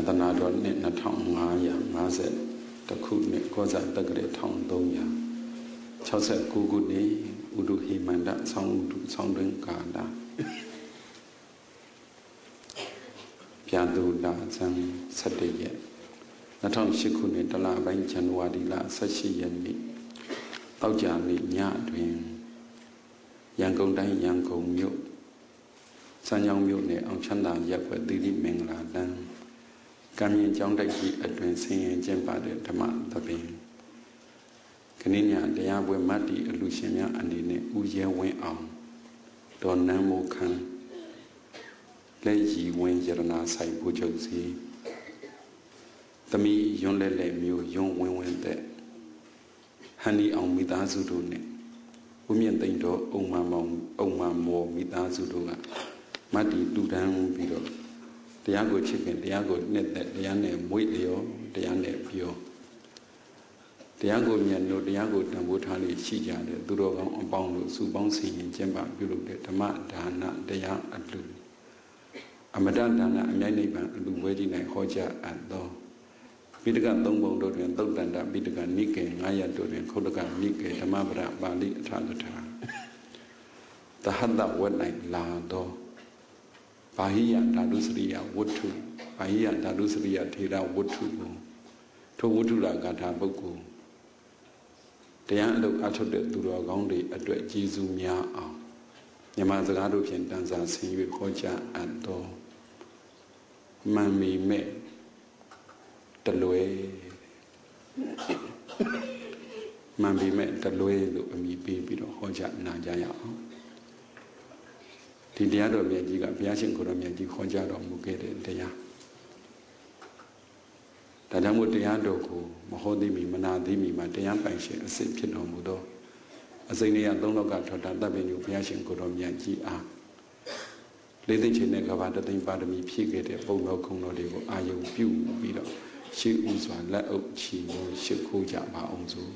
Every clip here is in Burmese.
သနာတော်နှစ်2550တခုနှစ်ကောဇာတက္ကရာ1369ခုနှစ်ဥဒုဟိမန္တဆောင်းဥဒုဆောင်းတွင်ကာလပြာသူလာဇန်17ရက်2008ခုနှစ်တလပိုင်းဇန်နဝါရီလ18ရက်နေ့တောက်ကြနေ့ညတွင်ရန်ကုန်တိုင်းရန်ကုန်မြို့စမ်းချောင်းမြို့နယ်အောင်ချမ်းသာရပ်ကွက်သီရိမင်္ဂလာလမ်းကံမြင့်ကျောင်းတိုက်ကြီးအတွင်ဆင်းရဲကျင်းပတဲ့ဓမ္မသဘင်ခဏညတရားပွဲမတ်တီအလူရှင်များအနေနဲ့ဦးရဲဝင်းအောင်ဒေါ်နန်းမိုးခန်းလက်ရည်ဝင်းရတနာဆိုင်ဘူချုပ်စီသမီးယွန်းလဲလဲမျိုးယွန်းဝင်းဝင်းတဲ့ဟန်နီအောင်မိသားစုတို့နဲ့ဦးမြင့်သိန်းတော်အုံမမော်မိသားစုတို့ကမတ်တီတူတန်းပြီးတော့တရားကိုချစ်ခင်တရားကိုနှစ်သက်တရားနဲ့မွေ့လျော်တရားနဲ့ပြောတရားကိုမြတ်လို့တရားကိုတန်ဖိုးထားလို့ရှိကြတယ်သူတော်ကောင်းအပေါင်းတို့စုပေါင်းဆင်ရင်ကျင့်ပပြုလုပ်တဲ့ဓမ္မဒါနတရားအလှအမတဒါနအမြိုက်နိဗ္ဗာန်အလှဝဲကြီး၌ဟောကြားအပ်သောပိဋက3ပုံတို့တွင်သုတ်တန္တပိဋကနိကေ900တို့တွင်ခုတ်တကနိကေဓမ္မပဒပါဠိအထာကထာသဟတဝတ်၌လာသောဘာဟိယဓာတုစရိယဝတ္ထုဘာဟိယဓာတုစရိယထေရဝတ္ထုကိုထိုဝတ္ထုရာဂါထာပုဂ္ဂိုလ်တရားအလုပ်အထုတ်တဲ့သူတော်ကောင်းတွေအတွက်ကျေးဇူးများအောင်မြန်မာစကားတို့ဖြင့်တန်စာဆင်၍ခေါ်ကြားအပ်သောမန်မီမဲ့တလွဲမန်မီမဲ့တလွဲလို့အမည်ပေးပြီးတော့ဟောကြားနာကြရအောင်ဒီတရားတော်မြတ်ကြီးကဘုရားရှင်ကိုယ်တော်မြတ်ကြီးခေါ်ကြားတော်မူခဲ့တဲ့တရားဒါကြောင့်မို့တရားတော်ကိုမဟောသိမီမနာသိမီမှာတရားပိုင်ရှင်အစစ်ဖြစ်တော်မူသောအစိမ့်လေးရ3လောကထောတာတပ်ပင်ကိုဘုရားရှင်ကိုယ်တော်မြတ်ကြီးအားလေးသိချင်းနဲ့ကဘာတသိမ့်ပါရမီဖြည့်ခဲ့တဲ့ပုံတော်ခုံတော်တွေကိုအာယုံပြုပြီးတော့ရှေးဥစွာလက်အုပ်ချီလို့ရှ िख ိုးကြပါအောင်စို့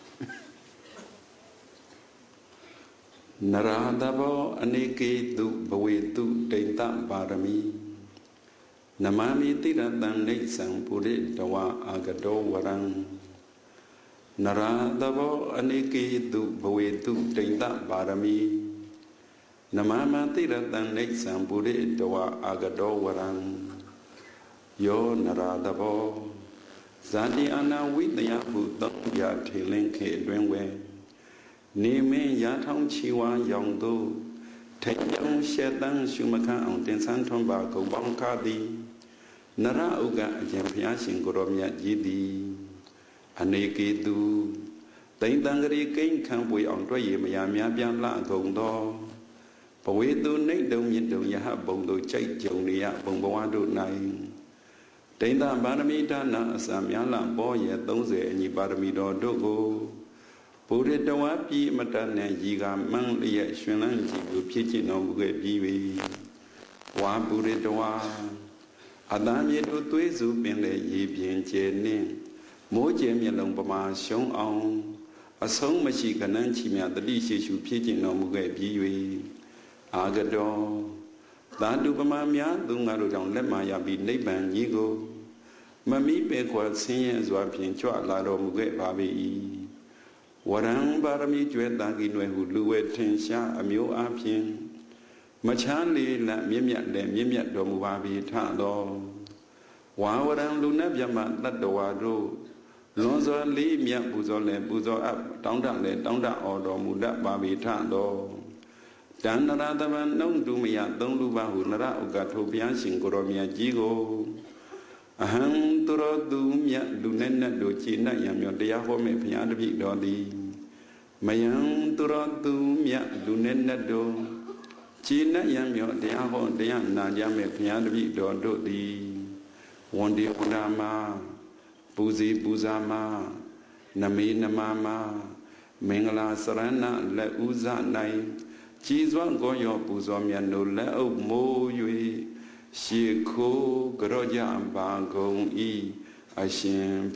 နရာတဘောအနေကေတုဘဝေတုဒိဋ္ဌပါရမီနမမိတိရတံနေဆံပုရိတဝအာဂတောဝရံနရာတဘောအနေကေတုဘဝေတုဒိဋ္ဌပါရမီနမမတိရတံနေဆံပုရိတဝအာဂတောဝရံယောနရာတဘောဇာတိအနာဝိတယဟုသုံးပြထေလင်းခေတွင်ဝဲနေမင်းရာထောင်းချီဝါရောင်တို့ထိတ်ကြောင်ရှက်တန်းရှုမခန့်အောင်တင်ဆန်းထွန်းပါကုန်ပေါင်းခါသည်နရဥကအကျင့်ဘုရားရှင်ကိုယ်တော်မြတ်ကြီးသည်အနေကေတုတိန်တံဂရီကိန်းခံပွေအောင်တွေ့ရမရများပြန်လာကုန်သောဘဝေတုနှိမ့်တုံမြင့်တုံယဟဘုံတို့ကြိုက်ကြုံရဘုံဘဝတို့၌တိန်တပါရမီဒါနအစများလာပေါ်ရဲ့30အညီပါရမီတော်တို့ကိုဘုရတဝါပြည်မတနဲ့ရီကမန်းလျက်ရှင်လန်းကြီးကိုဖြစ်ကျင်တော်မူခဲ့ပြီး၍ဝါဘုရတဝါအတမ်းမြေတို့သွေးစုပင်လေရေပြင်ကျဲနှင့်မိုးကျဲမျက်လုံးပမာရှုံးအောင်အဆုံးမရှိကနန်းချီမြတတိရှိရှုဖြစ်ကျင်တော်မူခဲ့ပြီး၍အာဂတောသာတုပမာများသူငါတို့ကြောင့်လက်မှရပြီးနိဗ္ဗာန်ကြီးကိုမမိပေခွာဆင်းရဲစွာဖြင့်ကြွလာတော်မူခဲ့ပါ၏ဝရံပါရမီကျွဲတာကိနွယ်ဟုလူဝဲထင်ရှားအမျိုးအပြင်မချမ်းလေးလမြင့်မြတ်လည်းမြင့်မြတ်တော်မူပါပြီထသောဝါဝရံလူနတ်မြတ်တတ္တဝါတို့လွန်စွာလေးမြတ်ပူဇော်လည်းပူဇော်အပ်တောင်းတလည်းတောင်းတအော်တော်မူတတ်ပါပြီထသောတဏ္ဍရာတဗံနှုံတုမယသုံးလူပါဟုနရဥက္ကထိုဘုရားရှင်ကိုယ်တော်မြတ်ကြီးကိုအဟံသူတော်သူမြတ်လူနဲ့နတ်တို့ခြေနှံ့ရံမြောတရားဟောမဲ့ဘုရားတပည့်တော်သည်မယံသူတော်သူမြတ်လူနဲ့နတ်တို့ခြေနှံ့ရံမြောတရားဟောတရားနာကြမဲ့ဘုရားတပည့်တော်တို့သည်ဝန်ဒီဝန္ဒာမပူဇီပူဇာမနမေနမမမင်္ဂလာစရဏလက်ဥဇ၌ကြည်စွမ်းကိုရောပူဇော်မြတ်တို့လက်အုပ်မိုး၍ရှေခိုးကြောကြပါကုန်ဤအရှင်ဖ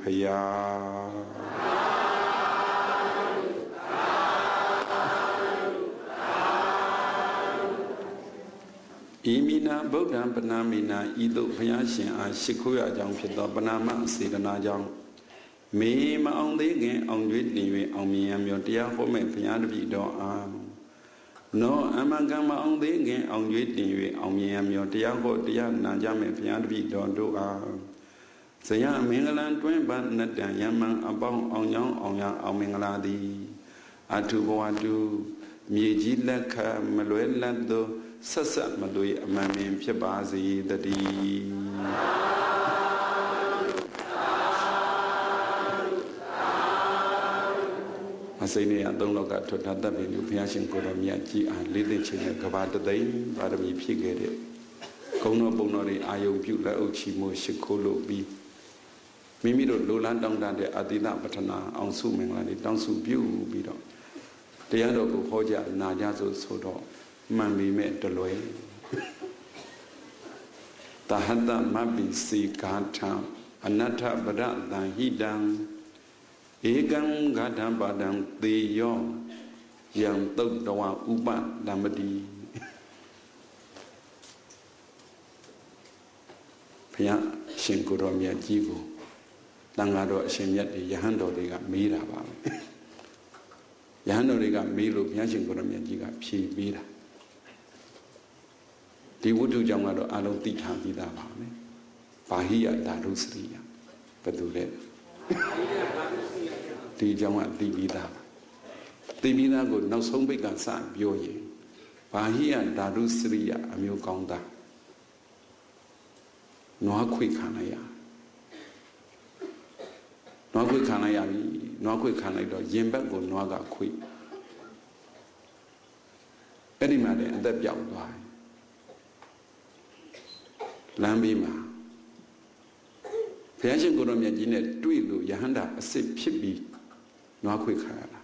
ယား Imina Buddha Panamina Ido Payashin Shikuya Jang Pito Panama Sidana Jang Me Ma on the again on Great Niwe on me and your dear home Payanabi do No Amagama on the again on Great Niwe on me and your dear ho dear Najame Payanabi do Saya Mingalan Twin Ban Natan Yaman about on young on Mingaladi Atu Miji Laka Maluelando Sasa Madui Amami Piabazi Dadi Masini don't look at Tata Binu Piashin Koramiyaki and Lily Chin Kavata Day, Badami Pigade Kono Bonori Ayo Bula Ochimo Shikolo B Mimido Lulan down the Adina Batana on Suming down Su Bu Bido The other Hoja Najazo Sodo Mami met the loy. Tahada Mabi si Gata, Anata Badat than he done. Egam Gata Badam, the young Tokdawa Uba Damadi. Pia Shinkuromia Jigo. Langado Shemyat, Yahando Riga Mira. Yahando Riga Milo, Piashinkuromia Jiga, P. Mira. The Wudu Jamado Alo Tika Vida Bame Bahia Darusria Padule The Jama Divida Divina good no so big and son Bioye Bahia Darusria Amu Gonda Noa Quick Hanaya Noa Quick Hanaya Noa Quick Hanado Yemba go Noaga Quick Any man and that young boy Lambima Piajan Goromia Gine, Duilu, Yahanda, a sip chippy, no quick hara.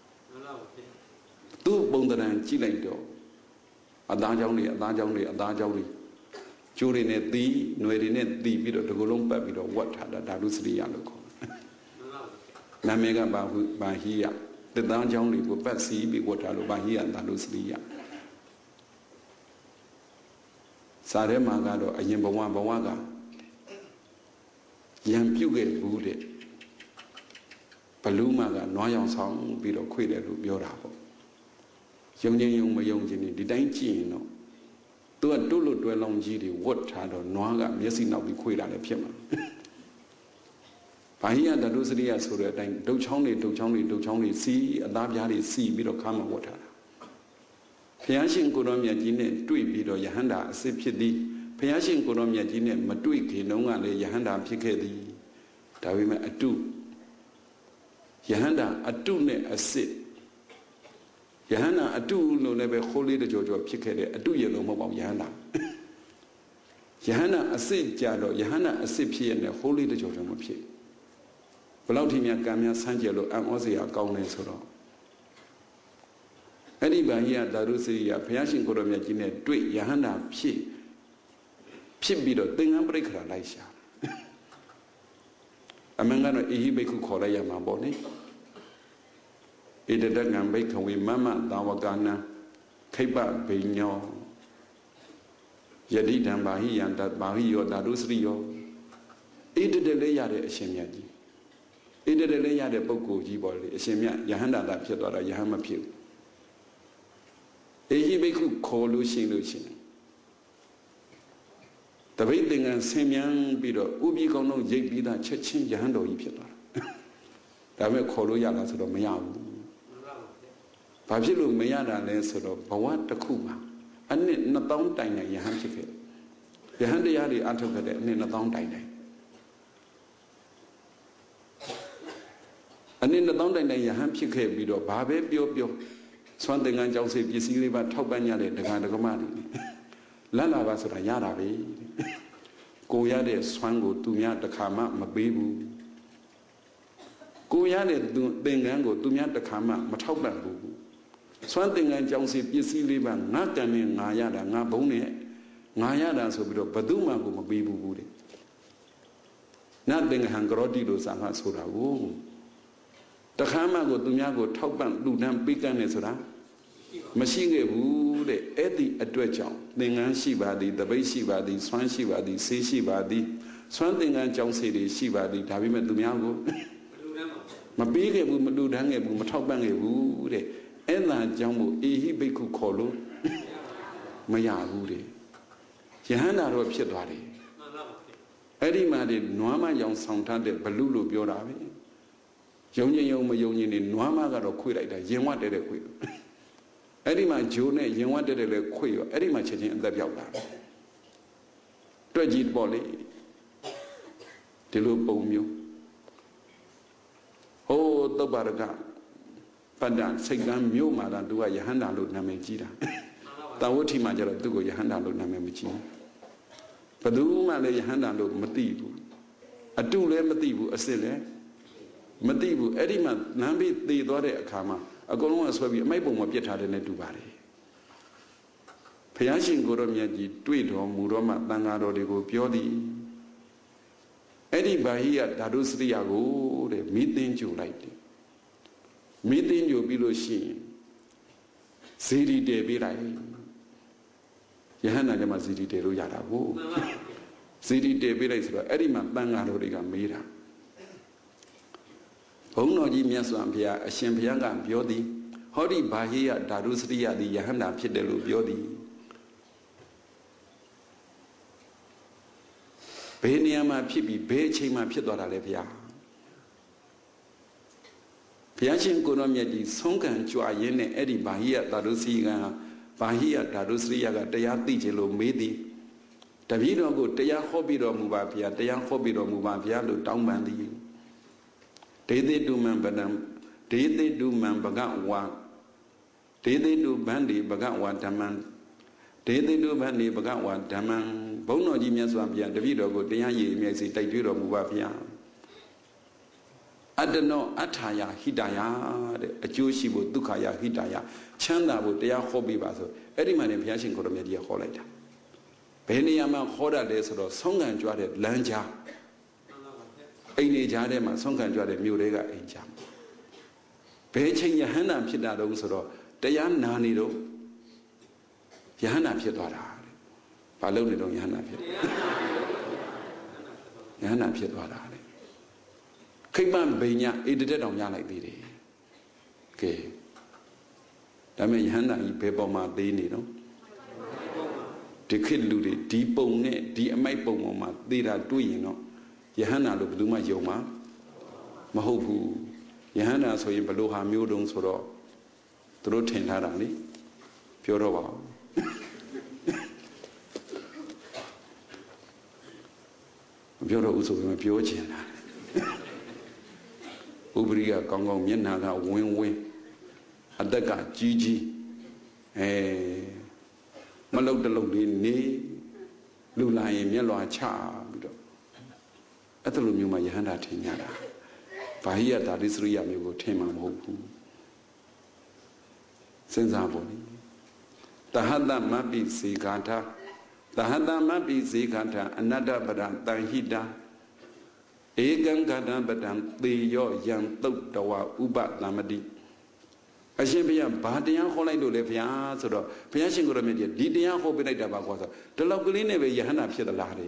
Two Bondaran Chilendo, a Dajoli, Jurinet D, Noerinet D, Bido, the Golompa, Bido, what had a Darusri Yaloko. Namega Bahia, the Dajoli would pass see be what Bahia and Darusria. Sare Magado, a Yembawan Bawaga Yam Puget Bude Palumaga, Noyan Song, Bido Quided Biorabo. Young Mayongini, the Dainchino. Do a dolo dwellong gidi, what had or Noaga, missing now be quid at a Pima. Bahia, the Lucidia, so that do chongly, see, a Dabiadi sea, Bido Kama water. Piashin Goromia Gine, Dui Bido Yahanda, Sipidi, Piashin Goromia Gine, Maduiki, Nonga, Yahanda, Pikedi, Tawima Atu Yahanda, Atune, a sit Yahana, Atu, no never holy the Jojo Pikedi, Atu Yellow Mobile Yahana Yahana, a sit Jado, Yahana, a sipi and a holy the Jojo Mopi. Belautimia Gamia Sanjelo, and Ozia Gaune Soro. Anybody here, Darusia, Piashin Goromia Gine, Dui, Yahana, Pibido, Dinga Breaker, Laisha. Amangano, Ehibeku Korea, Maboni. It did not make a Mama, Dawagana, Keba, Bino, Yadidan Bahi, and that Bahio, Darusrio. It did a layade Shemiaji. It did a layade Boko Jiboli, Shemia, Yahanda, that Piedora, Yahama Pew. Ehibeku call Lucin. The waiting and Semian Bido, Ubi Gono, Jabida, Chechin, Yahando, Ipia. That will call Yala to the Mayam. Papilu Mayada Lenso, Bawat the Kuma, and not down dine, Yahanchik. Yahandi Yadi Atoka, and in a down dine. And in the down dine, Yahanchik, Bido, Babe, Bio. Swanting and Joseph, you see, about Topanya, the kind of command. Lana was a Yarabi. Goyade Swango, Tumia, the Kama, Mabibu. Goyade, Bengango, Tumia, the Kama, Matobabu. Swanting and Joseph, you see, Liban, not Dani, Nayada, Nabone, Nayada, so Baduma, Mabibu. Not being Hangrodido, Sanga Sura. The Kama go Dunyago, Topan, Ludam, Bigan, Esra. မရှိခဲ့ဘူးတဲ့အဲ့ဒီအတွက်ကြောင့်သင်္ကန်းရှိပါသည်တပိတ်ရှိပါသည်ဆွမ်းရှိပါသည်ဆေးရှိပါသည်ဆွမ်းသင်္ကန်းကြောင်းစီတွေရှိပါသည်ဒါပေမဲ့သူများကိုမပေးခဲ့ဘူးမလူတန်းခဲ့ဘူးမထောက်ပံ့ခဲ့ဘူးတဲ့အဲ့ဒါကြောင့်မို့အေဟိဘိက္ခုခေါ်လို့မရဘူးတဲ့ယဟန္တာတော့ဖြစ်သွားတယ်အဲ့ဒီမှာဒီနွားမရောင်ဆောင်ထားတဲ့ဘလူလို့ပြောတာပဲယုံညင်ယုံမယုံညင်နေနွားမကတော့ခွေလိုက်တာရင်ဝတ်တဲ့ခွေအဲ့ဒီမှာဂျိုးနဲ့ရင်ဝတ်တဲ့လည်းခွေရောအဲ့ဒီမှာချက်ချင်းအသက်ပြောက်လာတွက်ကြည့်ပေါ့လေဒီလိုပုံမျိုးဟိုးသုပ္ပါရကပတ္တစိတ်ကမ်းမြို့မှာတော့သူကယဟန္တာလို့နာမည်ကြီးတာတာဝဋ္ဌိမှာကျတော့သူ့ကိုယဟန္တာလို့နာမည်မကြီးဘယ်သူမှလည်းယဟန္တာလို့မသိဘူးအတုလည်းမသိဘူးအစစ်လည်းမသိဘူးအဲ့ဒီမှာနမ်းပြီးသေသွားတဲ့အခါမှာအကုန်လုံးကဆွဲပြီးအမိုက်ပုံမှာပြစ်ထားတယ်နဲ့တူပါတယ်ဘုရားရှင်ကိုရောမြတ်ကြီးတွေ့တော်မူတော့မှတန်ဃာတော်တွေကိုပြောသည်အဲ့ဒီဘာဟိယဓာတုစရိယကိုတဲ့မိသိင်းကြိုလိုက်တယ်မိသိင်းကြိုပြီးလို့ရှိရင်ဇီရီတည်ပေးလိုက်ယဟန္တာကျမှဇီရီတည်လို့ရတာကိုဇီရီတည်ပေးလိုက်ဆိုတော့အဲ့ဒီမှာတန်ဃာတော်တွေကမေးတာဘုန်းတော်ကြီးမြတ်စွာဘုရားအရှင်ဘုရားကပြောသည်ဟောဒီဘာဟိယဓာတုစရိယသည်ယဟန္တာဖြစ်တယ်လို့ပြောသည်ဘယ်နေရာမှာဖြစ်ပြီးဘယ်အချိန်မှာဖြစ်သွားတာလဲဘုရားဘုရားရှင်ကိုရောမြတ်ကြီးဆုံးခံကြွရင်းနဲ့အဲ့ဒီဘာဟိယဓာတုစရိယကဘာဟိယဓာတုစရိယကတရားသိခြင်းလို့မေးသည်တပည့်တော်ကိုတရားဟောပြီးတော်မူပါဗျာတရားဟောပြီးတော်မူပါဗျာလို့တောင်းပန်သည်ဒေသေတုမံပဒံဒေသေတုမံဘဂဝါဒေသေတုဗန္ဒီဘဂဝါဓမ္မံဒေသေတုဗန္ဒီဘဂဝါဓမ္မံဘုန်းတော်ကြီးမြတ်စွာဘုရားတပည့်တော်ကိုတရားရည်အမြဲစီတိုက်တွေ့တော်မူပါဗျာအတ္တနောအထာယဟိတယတဲ့အကျိုးရှိဖို့ဒုက္ခယဟိတယချမ်းသာဖို့တရားဟောပေးပါဆိုအဲ့ဒီမှာနေဘုရားရှင်ကိုရမြတ်ကြီးဟောလိုက်တာဘယ်နေရာမှာဟောတယ်ဆိုတော့ဆုံးခံကြွတဲ့လမ်းကြားအိမ်နေကြားထဲမှာဆုံးခံကြွတဲ့မြို့တွေကအိမ်ကြားဘယ်ချိန်ယဟန္တာဖြစ်တာတုံးဆိုတော့တရားနာနေတော့ယဟန္တာဖြစ်သွားတာဘာလို့နေတော့ယဟန္တာဖြစ်ယဟန္တာဖြစ်သွားတာလေခိမ့်မဘိညာဣတတက်တောင်ရလိုက်သေးတယ်ကဲဒါမဲ့ယဟန္တာကြီးဘယ်ပေါ်မှာသေးနေတော့ဒီခေတ်လူတွေဒီပုံနဲ့ဒီအမိုက်ပုံပေါ်မှာသေးတာတွေ့ရင်တော့ယဟန္တာလို့ဘယ်သူမှယုံမှာမဟုတ်ဘူးယဟန္တာဆိုရင်ဘလို့ဟာမျိုးတုံးဆိုတော့သူတို့ထင်ထားတာလေပြောတော့ပါမပြောတော့ဦးဆိုပြီးမပြောချင်တာဥပရိယကောင်းကောင်းမျက်နှာကဝင်းဝင်းအသက်ကကြီးကြီးမလုတ်တလုတ်လေးနေလူလာရင်မျက်လွှာချပြီးတော့အဲ့လိုမျိုးမှယဟန္တာထင်ကြတာဘာဟိယဓာတိစရိယမျိုးကိုထင်မှာမဟုတ်ဘူးစဉ်းစားဖို့တဟတမပ္ပိစေကာထတဟတမပ္ပိစေကာထအနတ္တပဒံတန်ဟိတဧကံကတံပဒံသေယောယံသုတ်တဝဥပသမတိအရှင်ဘုရားဘာတရားဟောလိုက်လို့လဲဘုရားဆိုတော့ဘုရားရှင်ကိုရမြတ်ကြီးဒီတရားဟောပေးလိုက်တာပါကွာဆိုဒီလောက်ကလေးနဲ့ပဲယဟန္တာဖြစ်သလား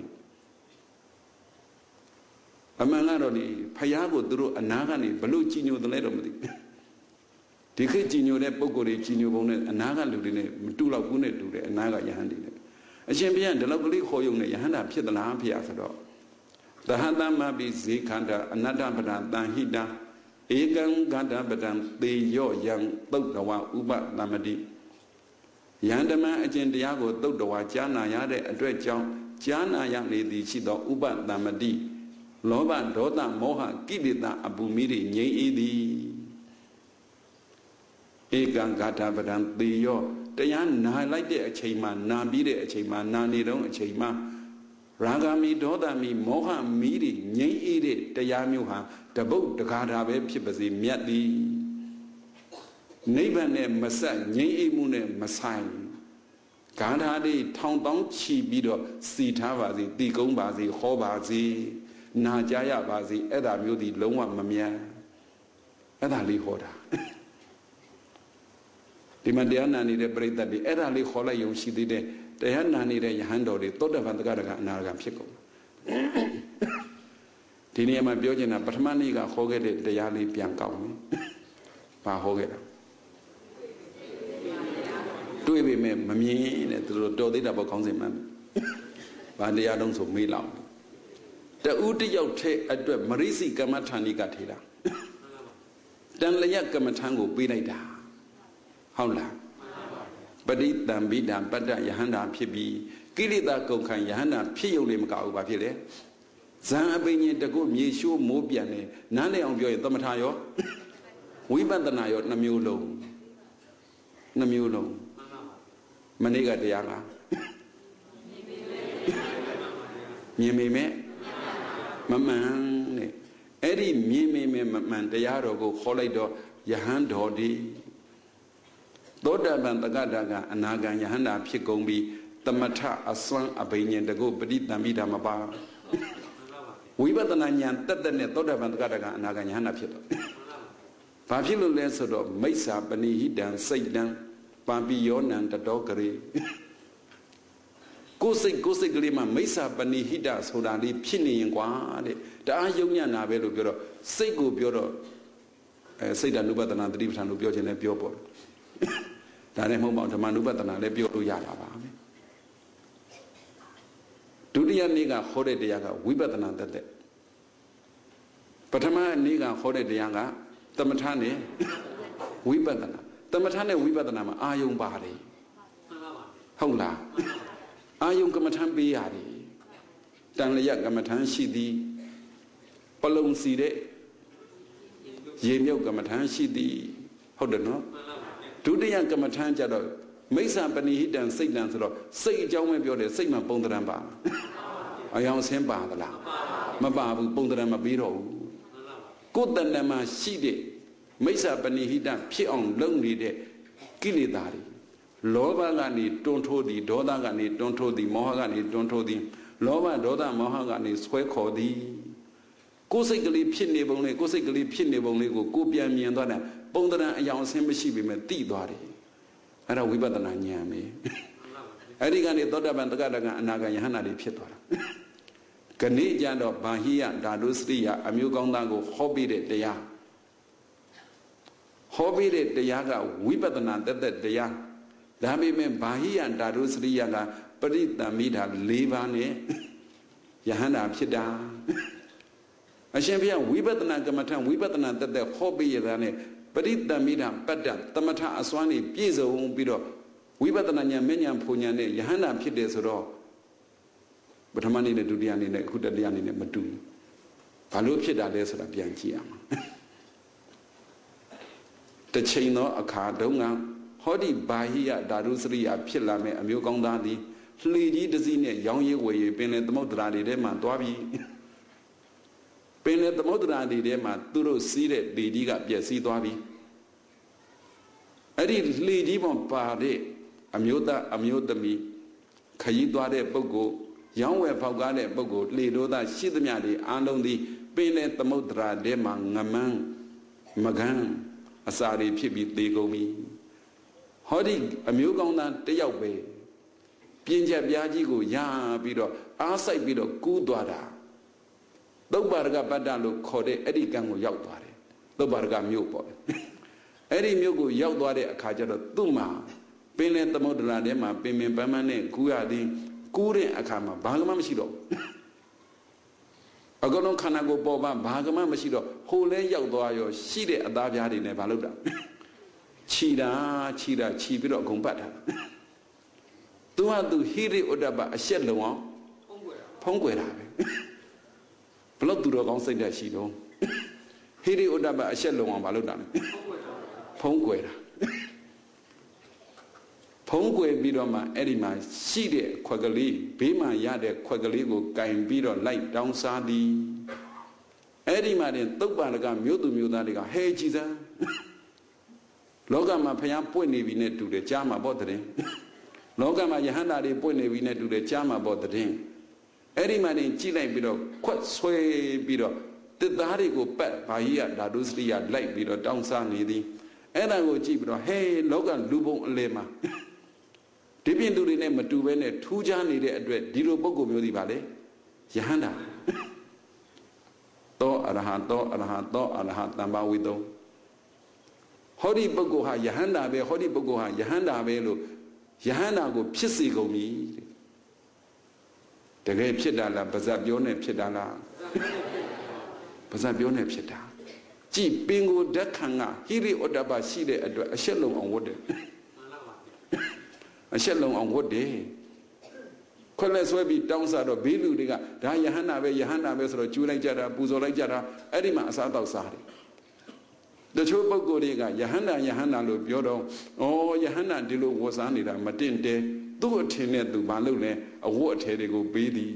တဲ့အမှန်ကတော့ဒီဘုရားကိုသူတို့အနာကနေဘလို့ကြည်ညိုတယ်လဲတော့မသိဒီခေတ်ကြည်ညိုတဲ့ပုံကိုယ်တွေကြည်ညိုပုံနဲ့အနာကလူတွေနဲ့မတူတော့ဘူးနဲ့တူတယ်အနာကယဟန်တွေနဲ့အရှင်ဘုရားဒီလောက်ကလေးခေါ်ယုံနဲ့ယဟန္တာဖြစ်သလားဘုရားဆိုတော့သဟတမပိဇေခန္ဓာအနတ္တပဒံတန်ဟိတဧကံကတပဒံသေယောယံသုတ်တဝဥပသမတိယန္တမအကျင့်တရားကိုသုတ်တဝကြားနာရတဲ့အတွက်ကြောင့်ကြားနာရနေသည်ရှိသောဥပသမတိလောဘဒေါသမောဟကိလေသာအပူမိတွေငြိမ်းအေးသည်ဧကံဂါထာပဒံသေယောတရားနာလိုက်တဲ့အချိန်မှာနာပြီးတဲ့အချိန်မှာနာနေတော့အချိန်မှာရာဂမီဒေါသမီမောဟမီတွေငြိမ်းအေးတဲ့တရားမျိုးဟာတပုတ်တကားတာပဲဖြစ်ပါစေမြတ်သည်နိဗ္ဗာန်နဲ့မဆက်ငြိမ်းအေးမှုနဲ့မဆိုင်ဂါထာတွေထောင်တောင်းချီပြီးတော့စီထားပါစေတည်ကုန်းပါစေဟောပါစေနာကြရပါစေအဲ့ဒါမျိုးဒီလုံးဝမမြတ်အဲ့ဒါလေးဟောတာဒီမှာတရားနာနေတဲ့ပြိတ္တတွေအဲ့ဒါလေးခေါ်လိုက်ရုံရှိသေးတယ်တရားနာနေတဲ့ယဟန်တော်တွေသောတပန်တက္ကရာအနာဂံဖြစ်ကုန်ဒီနေရာမှာပြောချင်တာပထမနေ့ကခေါ်ခဲ့တဲ့တရားလေးပြန်ကောက်မယ်ဘာဟောခဲ့တာတွေ့ပေမဲ့မမြင်တဲ့သူတို့တော်သေးတာပေါ့ခေါင်းစဉ်မှန်ဘာတရားတုံးဆိုမေးလောက်တူတယောက်ထဲအတွက်မရိစိကမ္မထာဏိကထေတာတန်လျက်ကမ္မထံကိုပေးလိုက်တာဟုတ်လားပရိတံဗိဒံပတ္တယဟန္တာဖြစ်ပြီးကိလေသာကုန်ခံယဟန္တာဖြစ်ရုံနဲ့မကဘူးဘာဖြစ်လဲဇံအပိညင်တကုမြေရှိုးမိုးပြန်နေနားလည်အောင်ပြောရင်သမထရောဝိပဿနာရောနှမျိုးလုံးမနေ့ကတရားကမြင်မိမဲ့မမှန်နဲ့အဲ့ဒီမြင်မိမဲ့မမှန်တရားတော်ကိုခေါ်လိုက်တော့ယဟန်တော်ဒီသောတပန်တက္ကတာကအနာဂံယဟန္တာဖြစ်ကုန်ပြီးသမထအစွမ်းအဘိညာဉ်တကုပဋိသင်္မိတာမပါဝိပဿနာဉာဏ်တက်တက်နဲ့သောတပန်တက္ကတာကအနာဂံယဟန္တာဖြစ်တော့ဘာဖြစ်လို့လဲဆိုတော့မိစ္ဆာပဏိဟိတံစိတ်တံပါပိယောနံတတောကရေကိုယ်စိတ်ကလေးမှာမိစ္ဆာပဏိဟိတဆိုတာလေးဖြစ်နေရင်ကွာတဲ့တအားယုံညံ့တာပဲလို့ပြောတော့စိတ်ကိုပြောတော့စိတ်ဓာနုပဒနာတတိပဋ္ဌာန်လို့ပြောခြင်းလည်းပြောပေါ်ဒါနဲ့မဟုတ်ပါဘူးဓမ္မနုပဒနာလည်းပြောလို့ရတာပါပဲဒုတိယနေ့ကဟောတဲ့တရားကဝိပဿနာတက်တဲ့ပထမနေ့ကဟောတဲ့တရားကသမထနဲ့ဝိပဿနာသမထနဲ့ဝိပဿနာမှာအာယုံပါတယ်ဟုတ်လားအာယုံကမ္မထံပေးရတယ်တန်လျက်ကမ္မထံရှိသည်ပလုံစီတဲ့ရေမြုပ်ကမ္မထံရှိသည်ဟုတ်တယ်နော်ဒုတိယကမ္မထံကြတော့မိစ္ဆာပဏိဟိတံစိတ်တံဆိုတော့စိတ်အကြောင်းပဲပြောတယ်စိတ်မှာပုံတရံပါအယောင်ဆင်းပါသလားမပါဘူးပုံတရံမပြီးတော့ဘူးကိုယ်တဏ္ဍမှာရှိတဲ့မိစ္ဆာပဏိဟိတံဖြစ်အောင်လုပ်နေတဲ့ကိလေသာတွေလောဘကနေတွန်းထိုးသည်ဒေါသကနေတွန်းထိုးသည်မောဟကနေတွန်းထိုးသည်လောဘဒေါသမောဟကနေဆွဲခေါ်သည်ကိုယ်စိတ်ကလေးဖြစ်နေပုံလေးကိုယ်စိတ်ကလေးဖြစ်နေပုံလေးကိုကိုပြန်မြင်သွားတယ်ပုံတရံအယောင်အဆင်းမရှိပေမဲ့သိသွားတယ်အဲ့ဒါဝိပဿနာဉာဏ်ပဲအဲ့ဒီကနေသောတပန်တက္ကတာကအနာဂံယဟန္တာတွေဖြစ်သွားတာခဏကြတော့ဘာဟိယဓာတုစရိယအမျိုးကောင်းသားကိုဟောပြီးတဲ့တရားဟောပြီးတဲ့တရားကဝိပဿနာတက်တဲ့တရားဒါပေမဲ့ဘာဟိယဓာတုစရိယကပရိသမိတာ၄ပါးနဲ့ယဟန္တာဖြစ်တာအရှင်ဘုရားဝိပဿနာကမ္မထံဝိပဿနာတက်တဲ့ဟောပြီးရတာနဲ့ပရိသမိတာပတ္တသမထအစွမ်းနေပြည့်စုံပြီးတော့ဝိပဿနာဉာဏ်မဉဏ်ဖူဉာဏ်နဲ့ယဟန္တာဖြစ်တယ်ဆိုတော့ပထမနေ့နဲ့ဒုတိယနေ့နဲ့အခုတတိယနေ့နဲ့မတူဘူးဘာလို့ဖြစ်တာလဲဆိုတာပြန်ကြည့်ရမှာတစ်ချိန်သောအခါတုန်းကဟောဒီဘာဟိယဓာတုစရိယဖြစ်လာမဲ့အမျိုးကောင်းသားသည်လှေကြီးတစ်စီးနဲ့ရောင်းရည်ဝယ်ရည်ပင်လယ်သမုဒ္ဒရာတွေထဲမှာသွားပြီးပင်လယ်သမုဒ္ဒရာတွေထဲမှာသူတို့စီးတဲ့လှေကြီးကပျက်စီးသွားပြီးအဲ့ဒီလှေကြီးပေါ်ပါတဲ့အမျိုးသားအမျိုးသမီးခရီးသွားတဲ့ပုဂ္ဂိုလ်ရောင်းဝယ်ဖောက်ကားတဲ့ပုဂ္ဂိုလ်လှေတို့သားရှိသမျှတွေအားလုံးသည်ပင်လယ်သမုဒ္ဒရာထဲမှာငမန်းမကန်းအစာတွေဖြစ်ပြီးသေကုန်ပြီဟောဒီအမျိုးကောင်းသားတယောက်ပဲပြင်းချက်ပြားကြီးကိုရပြီးတော့အားဆိုင်ပြီးတော့ကူးသွားတာသုပ္ပါရကပတ္တလို့ခေါ်တဲ့အဲ့ဒီကံကိုရောက်သွားတယ်သုပ္ပါရကမြို့ပေါ့အဲ့ဒီမြို့ကိုရောက်သွားတဲ့အခါကျတော့သူ့မှာပင်လယ်သမုဒ္ဒရာထဲမှာပင်ပင်ပန်းပန်းနဲ့ကူးရသည်ကူးတဲ့အခါမှာဘာမှမရှိတော့အကုန်လုံးခန္ဓာကိုယ်ပေါ်မှာဘာမှမရှိတော့ဟိုလဲရောက်သွားရောရှိတဲ့အသားပြားတွေနဲ့ဘာလုပ်တာခြီတာခြီပြီးတော့အကုန်ပတ်တာသူကသူဟိရိဥဒ္ဒပအရှက်လုံအောင်ဖုံးကွယ်တာပဲဘလို့သူတော်ကောင်းစိတ်ဓာတ်ရှိတော့ဟိရိဥဒ္ဒပအရှက်လုံအောင်ဘာလုပ်တာလဲဖုံးကွယ်တာဖုံးကွယ်ပြီးတော့မှအဲ့ဒီမှာရှိတဲ့ခွက်ကလေးဘေးမှာရတဲ့ခွက်ကလေးကိုကင်ပြီးတော့လိုက်တောင်းစားသည်အဲ့ဒီမှာတင်သုပ္ပန္နကမြို့သူမြို့သားတွေကဟဲကြည်စမ်းလောကမှာဖျားပွင့်နေပြီနဲ့တူတယ်ကြားမှာပေါ့တဲ့လောကမှာယဟန္တာတွေပွင့်နေပြီနဲ့တူတယ်ကြားမှာပေါ့တဲ့အဲ့ဒီမှာတင်ကြည့်လိုက်ပြီးတော့ခွက်ဆွဲပြီးတော့တစ်သားတွေကိုပတ်ဘာကြီးကဓာတုစရိယလိုက်ပြီးတော့တောင်းစားနေသည်အဲ့ဒါကိုကြည့်ပြီးတော့ဟဲလောကလူပုံအလယ်မှာဒီပြင်သူတွေနဲ့မတူဘဲနဲ့ထူးခြားနေတဲ့အတွက်ဒီလိုပုဂ္ဂိုလ်မျိုးဒီပါလေယဟန္တာသောအရဟံသောအရဟံသောအရဟံတမ္ပါဝိတုံဟောဒီပုဂ္ဂိုလ်ဟာယဟန္တာပဲဟောဒီပုဂ္ဂိုလ်ဟာယဟန္တာပဲလို့ယဟန္တာကိုဖြစ်စေကုန်ပြီတကယ်ဖြစ်တာလားပါဇက်ပြောနေဖြစ်တာလားပါဇက်ပြောနေဖြစ်တာကြည်ပင်ကိုဓာတ်ခံကဟိရိဩတ္တပရှိတဲ့အတွက်အရှက်လုံးအောင်ဝတ်တယ်အရှက်လုံးအောင်ဝတ်တယ်ခွက်လက်ဆွဲပြီးတောင်းစားတော့ဘေးလူတွေကဒါယဟန္တာပဲယဟန္တာပဲဆိုတော့ကျူးလိုက်ကြတာပူဇော်လိုက်ကြတာအဲ့ဒီမှာအစားတောက်စားတယ်တချို့ပုဂ္ဂိုလ်တွေကယဟန္တာလို့ပြောတော့ဩယဟန္တာဒီလိုဝတ်စားနေတာမတင့်တယ်သူ့အထင်နဲ့သူမလုပ်လဲအဝတ်အထည်တွေကိုပေးသည်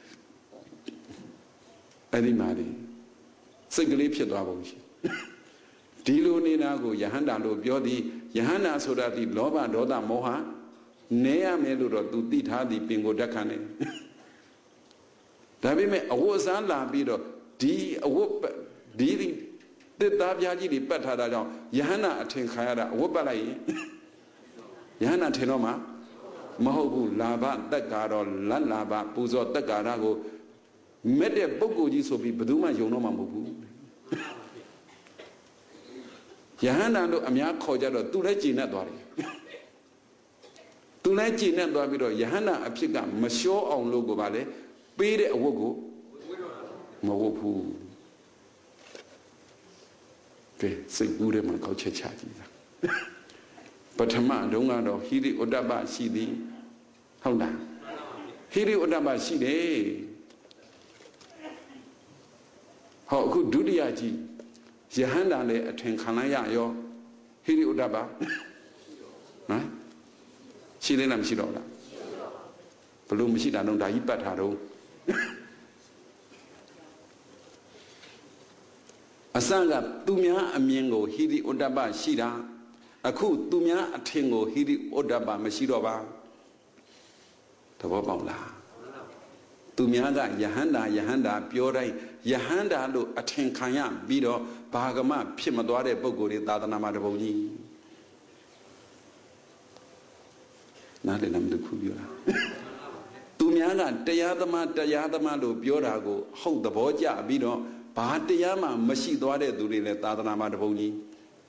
အဲ့ဒီမှာစိတ်ကလေးဖြစ်သွားပုံရှိဒီလိုနေတာကိုယဟန္တာလို့ပြောသည်ယဟန္တာဆိုတာဒီလောဘဒေါသမောဟနေရမယ်လို့တော့သူသိထားသည်ပင်ကိုဓာတ်ခံတယ်ဒါပေမဲ့အဝတ်စားလာပြီးတော့ဒီအဝတ်ဒီတစ်သားပြားကြီးတွေပတ်ထားတာကြောင့်ယဟန္တာအထင်ခံရတာအဝတ်ပတ်လိုက်ရင်ယဟန္တာထင်တော့မှမဟုတ်ဘူးလာဘတက်ကာတော့လတ်လာဘပူဇော်တက်ကာရကိုမဲ့တဲ့ပုဂ္ဂိုလ်ကြီးဆိုပြီးဘယ်သူမှယုံတော့မှမဟုတ်ဘူးယဟန္တာတို့အများခေါ်ကြတော့သူလည်းကြည်နဲ့သွားတယ်သူလည်းကြည်နဲ့သွားပြီးတော့ယဟန္တာအဖြစ်ကမလျှောအောင်လို့ကိုပါလေပေးတဲ့အဝတ်ကိုမဝတ်ဘူးကဲစိတ်ကူးထဲမှာကောက်ချက်ချကြည့်တာပထမတုန်းကတော့ဟိရိဩတ္တပရှိသည်ဟုတ်လားဟိရိဩတ္တပရှိတယ်ဟောအခုဒုတိယကြီးယဟန္တာလည်းအထင်ခံလိုက်ရရောဟိရိဩတ္တပဟမ်ရှိသေးလားမရှိတော့လားဘလို့မရှိတာတော့ဒါကြီးပတ်ထားတော့အစကသူများအမြင်ကိုဟိရိဩတ္တပရှိတာအခုသူများအထင်ကိုဟိရိဩတ္တပမရှိတော့ပါသဘောပေါက်လားသူများကယဟန္တာပြောတိုင်းယဟန္တာလို့အထင်ခံရပြီးတော့ဘာကမှဖြစ်မသွားတဲ့ပုဂ္ဂိုလ်တွေသာသနာမှာတပုံကြီးနားလည်လားမသိဘူးပြောတာသူများကတရားသမားလို့ပြောတာကိုဟုတ်သဘောကျပြီးတော့ဘာတရားမှမရှိသွားတဲ့သူတွေလည်းသာသနာမှာတပုံကြီး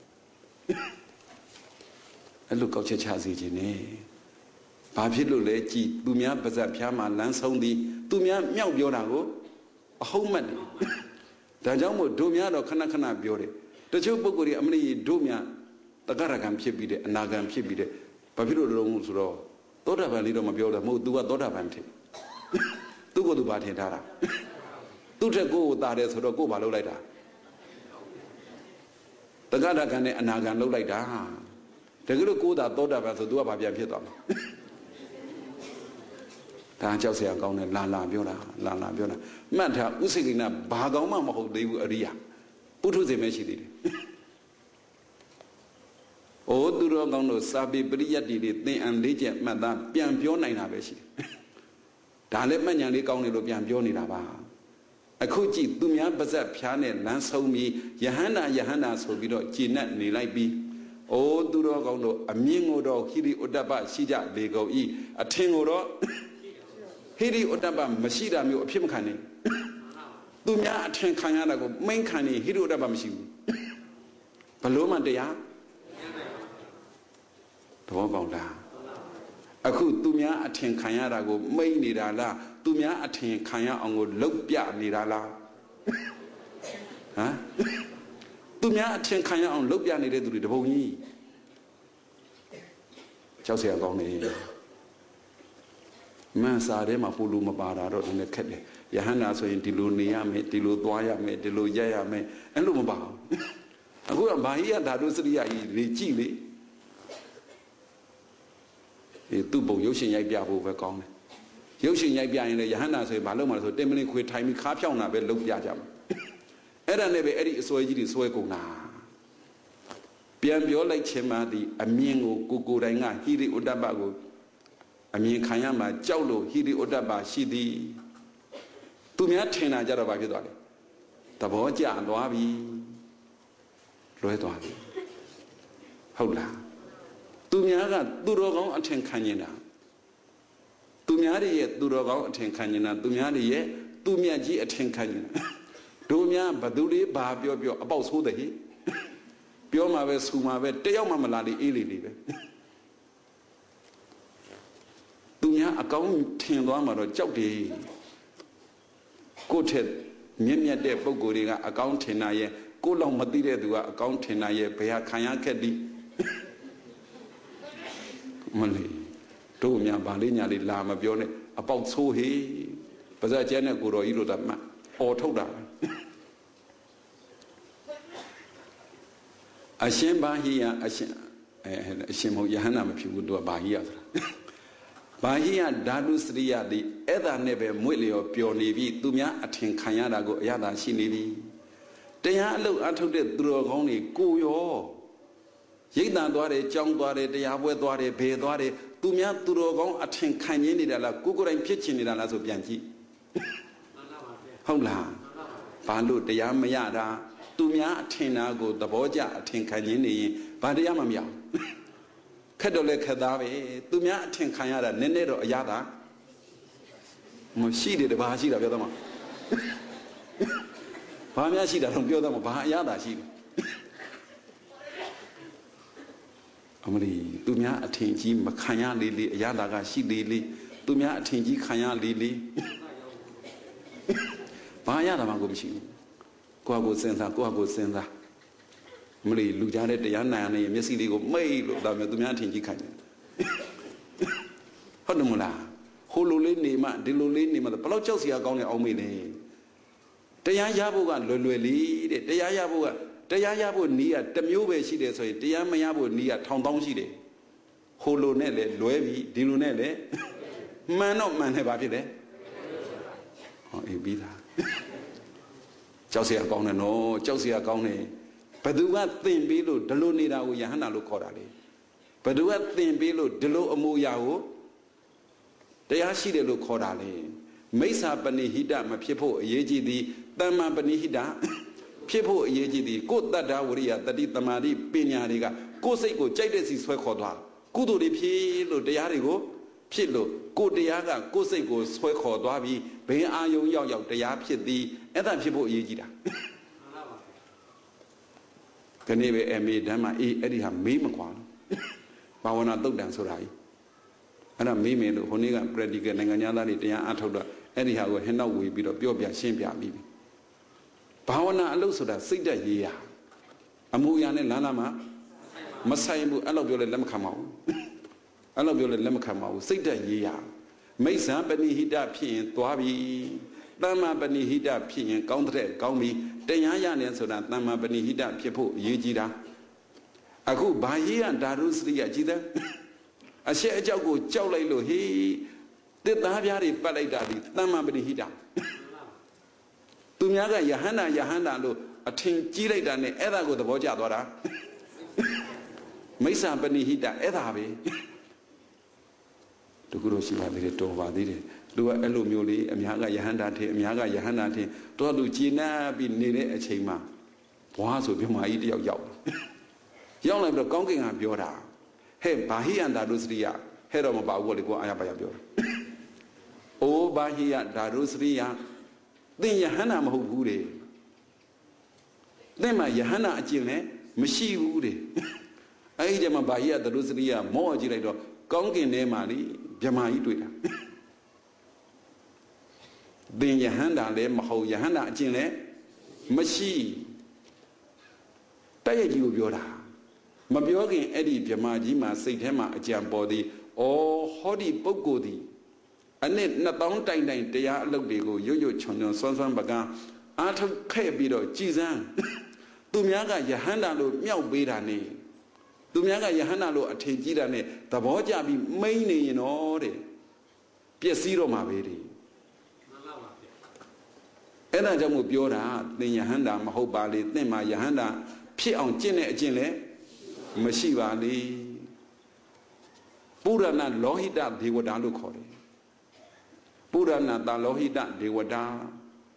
အဲ့လိုကောက်ချက်ချစေခြင်းနဲ့ဘာဖြစ်လို့လဲကြည်သူများပါဇက်ဖျားမှာလမ်းဆုံးသည်သူများမြောက်ပြောတာကိုအဟုတ်မှတ်တယ်ဒါကြောင့်မို့တို့များတော့ခဏခဏပြောတယ်တချို့ပုဂ္ဂိုလ်တွေအမလေးတို့များတက္ကရာကံဖြစ်ပြီးတဲ့အနာဂံဖြစ်ပြီးတဲ့ဘာဖြစ်လို့လုံးဆိုတော့သောတာပန်လေးတော့မပြောတယ်မဟုတ် तू ကသောတာပန်ထင်သူ့ကိုယ်သူဘာထင်ထားတာသူ့ထက်ကိုယ်ကိုတာတယ်ဆိုတော့ကိုယ်ဘာလုပ်လိုက်တာတက္ကရာကံနဲ့အနာဂံလုပ်လိုက်တာတကယ်လို့ကိုယ်သာသောတာပန်ဆို तू ကဘာပြန်ဖြစ်သွားမှာဒါကြောက်စရာကောင်းတယ်လာပြောတာမှတ်ထားဥစိကိဏဘာကောင်းမှမဟုတ်သေးဘူးအရိယာပုထုဇဉ်ပဲရှိသေးတယ်အိုးသူတော်ကောင်းတို့စာပေပရိယတ်တွေသင်အံလေးချက်မှတ်သားပြန်ပြောနိုင်တာပဲရှိတယ်ဒါလည်းမှတ်ဉာဏ်လေးကောင်းနေလို့ပြန်ပြောနေတာပါအခုကြည့်သူများပါဇက်ဖျားနဲ့လမ်းဆုံးပြီးယဟန္တာဆိုပြီးတော့ကျေနပ်နေလိုက်ပြီးအိုးသူတော်ကောင်းတို့အမြင်ကိုတော့ဟိရိဩတ္တပရှိကြလေကုန်ဤအထင်ကိုတော့ဟိရိဩတ္တပမရှိတာမျိုးအဖြစ်မခံနဲ့သူများအထင်ခံရတာကိုမိန့်ခံနေဟိရိဩတ္တပမရှိဘူးဘလို့မှတရားသဘောပေါက်လားအခုသူများအထင်ခံရတာကိုမိန့်နေတာလားသူများအထင်ခံရအောင်ကိုလှုပ်ပြနေတာလားဟမ်သူများအထင်ခံရအောင်လှုပ်ပြနေတဲ့သူတွေတပုံကြီးကြောက်เสียကောင်းနေမန်စာထဲမှာပူလူမပါတာတော့နည်းနည်းခက်တယ်ယဟန္တာဆိုရင်ဒီလိုနေရမယ်ဒီလိုသွားရမယ်ဒီလိုရက်ရမယ်အဲ့လိုမပါဘူးအခုကဘာကြီးကဓာတုစရိယကြီးတွေကြည့်လေသူ့ပုံရုပ်ရှင်ရိုက်ပြဖို့ပဲကောင်းတယ်ရုပ်ရှင်ရိုက်ပြရင်လည်းယဟန္တာဆိုရင်ဘာလုပ်မှာလဲဆိုတင်မလင်းခွေထိုင်ပြီးခါဖြောင်းတာပဲလုပ်ပြကြမှာအဲ့ဒါနဲ့ပဲအဲ့ဒီအစွဲကြီးတွေစွဲကုန်တာပြန်ပြောလိုက်ခြင်းမှဒီအမြင်ကိုကိုယ်တိုင်ကဟိရိဩတ္တပကိုအမြင်ခံရမှာကြောက်လို့ဟိရိဩတ္တပရှိသည်သူများထင်တာကြတော့ဘာဖြစ်သွားလဲ သဘောကျသွားပြီလွဲသွားပြီဟုတ်လားသူများကသူတော်ကောင်းအထင်ခံနေတာသူများရဲ့သူတော်ကောင်းအထင်ခံနေတာသူများရဲ့သူမြတ်ကြီးအထင်ခံနေတာတို့များဘသူလေးဘာပြောပြောအပေါက်ဆိုးတဲ့ဟိပြောမှာပဲဆူမှာပဲတယောက်မှမလာလေအေးလေလေပဲသူများအကောင်းထင်သွားမှာတော့ကြောက်တယ်ကိုယ့်ထက်မြင့်မြတ်တဲ့ပုဂ္ဂိုလ်တွေကအကောင်းထင်တာရဲ့ကိုယ်လောက်မသိတဲ့သူကအကောင်းထင်တာရဲ့ဘယ်ဟာခံရခဲ့သည်မလေးတို့များဗာလေးညာလေးလာမပြောနဲ့အပေါက်ဆိုးဟေးပါဇက်ကျဲနဲ့ကိုတော်ကြီးတို့တာမှအော်ထုတ်တာအရှင်ဘာဟိယအရှင်မဟုတ်ယဟန္တာမဖြစ်ဘူးသူကဘာဟိယဆိုတာဘာဟိယဓာတုစရိယတိအဲ့ဒါနဲ့ပဲမွေ့လျော်ပျော်နေပြီသူများအထင်ခံရတာကိုအရသာရှိနေပြီတရားအလုပ်အထုတ်တဲ့သူတော်ကောင်းတွေကိုရောရိတ်တန်သွားတယ်ကြောင်းသွားတယ်တရားပွဲသွားတယ်ဘယ်သွားတယ်သူများသူတော်ကောင်းအထင်ခံရနေတာလားကိုယ်တိုင်ဖြစ်ချင်နေတာလားဆိုပြန်ကြည့်ဟုတ်လားဘာလို့တရားမရတာသူများအထင်တာကိုသဘောကျအထင်ခံရနေရင်ဘာတရားမှမရခက်တော့လဲခက်သားပဲသူများအထင်ခံရတာနည်းနည်းတော့အရသာမရှိတယ်တဘာရှိတာပြောတော့မှာဘာများရှိတာတော့ပြောတော့မှာဘာအရသာရှိတယ်အမလီသူများအထင်ကြီးမခံရလေလေအရသာကရှိလေလေသူများအထင်ကြီးခံရလေလေဘာရတာမှကိုမရှိဘူးကိုယ့်ကိုစဉ်းစားကိုယ့်ကိုစဉ်းစားမလီလူကြားတဲ့တရားနာနေမျက်စိလေးကိုမိတ်လို့ဒါမျိုးသူများအထင်ကြီးခံတယ်ဟုတ်တယ်မလားဟိုလိုလေးနေမှဒီလိုလေးနေမှဘယ်လောက်ကြောက်စရာကောင်းတဲ့အောင်မေးလဲတရားရဖို့ကလွယ်လွယ်လေးတဲ့တရားရဖို့နည်းကတစ်မျိုးပဲရှိတယ်ဆိုရင်တရားမရဖို့နည်းကထောင်တောင်းရှိတယ်ဟိုလိုနဲ့လေလွဲပြီးဒီလိုနဲ့လေမှန်တော့မှန်တယ်ပါဖြစ်တယ်ဟောအေးပြီးသားကြောက်စရာကောင်းတယ်နော်ကြောက်စရာကောင်းတယ်ဘယ်သူကသင်ပေးလို့ဒီလိုနေတာကိုယဟန္တာလို့ခေါ်တာလေဘယ်သူကသင်ပေးလို့ဒီလိုအမှုရာကိုတရားရှိတယ်လို့ခေါ်တာလေမိစ္ဆာပဏိဟိတမဖြစ်ဖို့အရေးကြီးသည်တမ္မာပဏိဟိတဖြစ်ဖို့အရေးကြီးသည်ကိုယ်တတ္တဝရိယတတိတမာတိပညာတွေကကိုယ်စိတ်ကိုကြိုက်တဲ့စီဆွဲခေါ်သွားကုသိုလ်တွေဖြစ်လို့တရားတွေကိုဖြစ်လို့ကိုယ်တရားကကိုယ်စိတ်ကိုဆွဲခေါ်သွားပြီးဘယ်အာယုံရောက်ရောက်တရားဖြစ်သည်အဲ့ဒါဖြစ်ဖို့အရေးကြီးတာခဏပဲအမေဓမ္မအေးအဲ့ဒီဟာမေးမကွာဘာဝနာတုတ်တန်ဆိုတာကြီးအဲ့ဒါမေးမယ်လို့ဟိုနေ့က practical နိုင်ငံသားတွေတရားအထုတ်တော့အဲ့ဒီဟာကိုဟင်းနောက်ဝေပြီးတော့ပြောပြရှင်းပြပြီးပြီဘာဝနာအလုပ်ဆိုတာစိတ်တက်ရေးရအမှုအရာနဲ့လမ်းလာမှာမဆိုင်ဘူးအဲ့လိုပြောလဲလက်မခံပါဘူးအဲ့လိုပြောလဲလက်မခံပါဘူးစိတ်တက်ရေးရမိစ္ဆာပဏိဟိတဖြစ်ရင်သွားပြီတမ္မာပဏိဟိတဖြစ်ရင်ကောင်းတဲ့ကောင်းပြီတရားရနေဆိုတာတမ္မာပဏိဟိတဖြစ်ဖို့အရေးကြီးတာအခုဘာရေးရဓာရုစရိယကြည်တဲ့အရှက်အကြောက်ကိုကြောက်လိုက်လို့ဟေးတစ်သားပြားတွေပတ်လိုက်တာဒီတမ္မာပဏိဟိတသူများကယဟန္တာလို့အထင်ကြီးလိုက်တာနဲ့အဲ့ဒါကိုသဘောကျသွားတာမိစ္ဆာပဏိဟိတအဲ့ဒါပဲတကူလို့ရှိပါသေးတယ်တော်ပါသေးတယ်လူကအဲ့လိုမျိုးလေးအများကယဟန္တာထင်တော့လူကျဉ်းနှံ့ပြီးနေတဲ့အချိန်မှာဘွားဆိုပြမကြီးတယောက်ရောက်လိုက်ပြီးတော့ကောင်းကင်ကပြောတာဟဲ့ဘာဟိယန္တာဒုစရိယဟဲ့တော့မပါဘူးလေကိုအာရပါရပြောတာအိုးဘာဟိယဓာရုစရိယသင်ယဟန္တာမဟုတ်ဘူးတဲ့သင်မှာယဟန္တာအကျင့်လည်းမရှိဘူးတဲ့အဲ့ဒီတည်းမှာဘာဟိယဓာရုစရိယမောကြည့်လိုက်တော့ကောင်းကင်ထဲမှာလေဗြဟ္မာကြီးတွေ့တာသင်ယဟန္တာလည်းမဟုတ်ယဟန္တာအကျင့်လည်းမရှိတည့်ရကြီးကိုပြောတာမပြောခင်အဲ့ဒီဗြဟ္မာကြီးမှာစိတ်ထဲမှာအကြံပေါ်သည်ဩဟောဒီပုဂ္ဂိုလ်သည်အနှစ်2000တိုင်တရားအလုပ်တွေကိုရွတ်ချွန်စွမ်းပကံအားထုတ်ခဲ့ပြီးတော့ကြည်စမ်းသူများကယဟန္တာလို့မြောက်ပေးတာနဲ့သူများကယဟန္တာလို့အထင်ကြီးတာနဲ့သဘောကျပြီးမိန်နေရင်တော့တဲ့ပျက်စီးတော့မှာပဲတဲ့အဲ့ဒါကြောင့်မို့ပြောတာသင်ယဟန္တာမဟုတ်ပါလေသင်မှာယဟန္တာဖြစ်အောင်ကျင့်တဲ့အကျင့်လည်းမရှိပါလေပုရဏလောဟိတဒေဝတာလို့ခေါ်တယ်ပုရဏတာလောဟိတဒေဝတာ